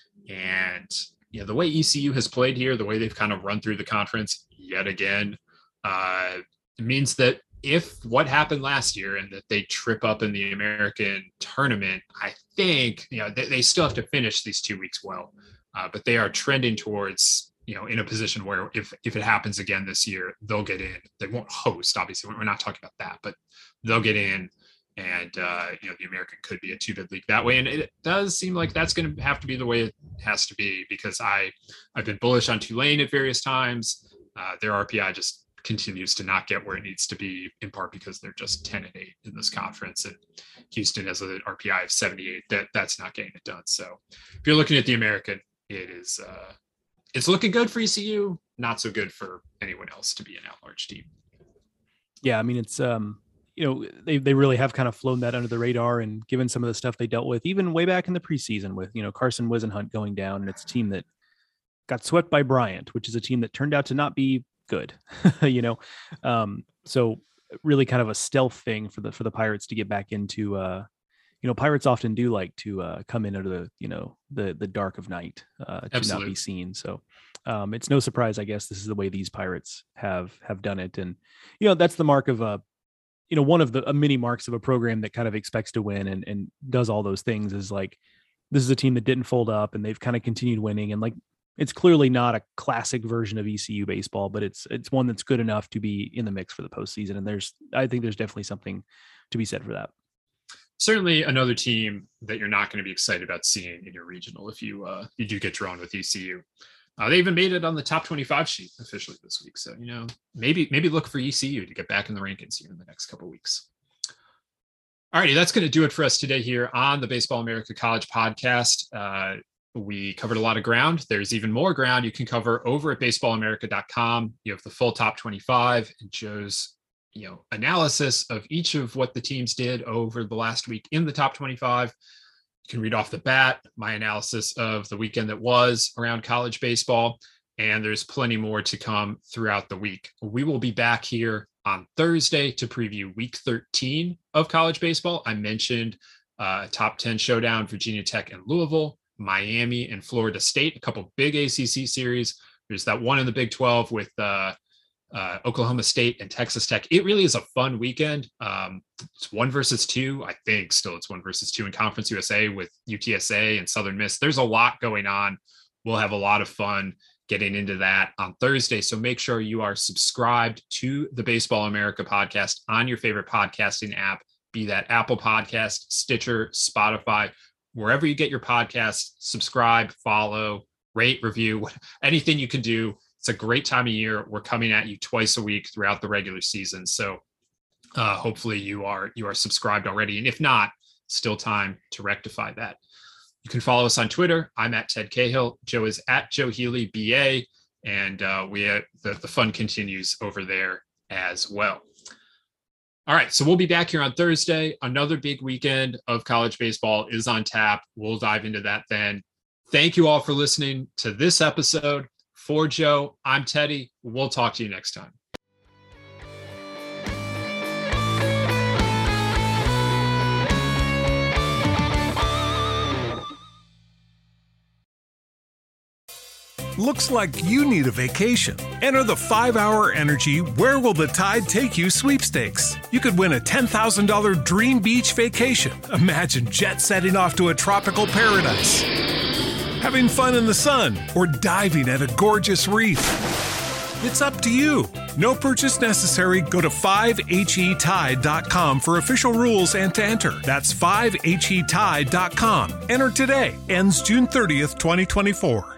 And yeah, the way E C U has played here, the way they've kind of run through the conference yet again, uh, it means that if what happened last year and that they trip up in the American tournament, I think, you know, they, they still have to finish these two weeks well, uh, but they are trending towards, you know, in a position where if, if it happens again this year, they'll get in. They won't host, obviously. We're not talking about that, but they'll get in. And, uh, you know, the American could be a two-bid league that way. And it does seem like that's going to have to be the way it has to be, because I, I've been bullish on Tulane at various times. Uh, their R P I just continues to not get where it needs to be, in part because they're just ten and eight in this conference. And Houston has an R P I of seventy-eight. That that's not getting it done. So if you're looking at the American, it is, uh, it's looking good for E C U, not so good for anyone else to be an at-large team. Yeah, I mean, it's, um, you know, they they really have kind of flown that under the radar, and given some of the stuff they dealt with, even way back in the preseason with, you know, Carson Wisenhunt going down, and it's a team that got swept by Bryant, which is a team that turned out to not be good, you know? Um, so really kind of a stealth thing for the, for the Pirates to get back into, uh, you know, Pirates often do like to uh, come in out of the, you know, the, the dark of night uh, to Absolutely. Not be seen. So um, it's no surprise, I guess, this is the way these Pirates have, have done it. And, you know, that's the mark of a, you know, one of the uh, many marks of a program that kind of expects to win and, and does all those things is like, this is a team that didn't fold up and they've kind of continued winning. And like, it's clearly not a classic version of E C U baseball, but it's, it's one that's good enough to be in the mix for the postseason. And there's, I think there's definitely something to be said for that. Certainly another team that you're not going to be excited about seeing in your regional if you uh, you do get drawn with E C U. Uh, they even made it on the top twenty-five sheet officially this week. So, you know, maybe maybe look for E C U to get back in the rankings here in the next couple of weeks. All righty, that's going to do it for us today here on the Baseball America College podcast. Uh, we covered a lot of ground. There's even more ground you can cover over at baseball america dot com. You have the full top twenty-five and Joe's, you know, analysis of each of what the teams did over the last week in the top twenty-five. You can read off the bat my analysis of the weekend that was around college baseball, and there's plenty more to come throughout the week. We will be back here on Thursday to preview week thirteen of college baseball. I mentioned uh, top ten showdown, Virginia Tech and Louisville, Miami and Florida State, a couple big A C C series. There's that one in the Big twelve with uh, Uh, Oklahoma State and Texas Tech. It really is a fun weekend. Um, it's one versus two. I think still it's one versus two in Conference U S A with U T S A and Southern Miss. There's a lot going on. We'll have a lot of fun getting into that on Thursday. So make sure you are subscribed to the Baseball America podcast on your favorite podcasting app, be that Apple Podcast, Stitcher, Spotify, wherever you get your podcasts. Subscribe, follow, rate, review, anything you can do. It's a great time of year. We're coming at you twice a week throughout the regular season. So uh, hopefully you are you are subscribed already. And if not, still time to rectify that. You can follow us on Twitter. I'm at Ted Cahill. Joe is at Joe Healy, B A. And uh, we uh, the, the fun continues over there as well. All right, so we'll be back here on Thursday. Another big weekend of college baseball is on tap. We'll dive into that then. Thank you all for listening to this episode. For Joe, I'm Teddy. We'll talk to you next time. Looks like you need a vacation. Enter the five hour Energy Where Will the Tide Take You sweepstakes. You could win a ten thousand dollars dream beach vacation. Imagine jet setting off to a tropical paradise. having fun in the sun, or diving at a gorgeous reef? It's up to you. No purchase necessary. Go to five H E tide dot com for official rules and to enter. That's five H E tide dot com. Enter today. Ends June thirtieth, twenty twenty-four.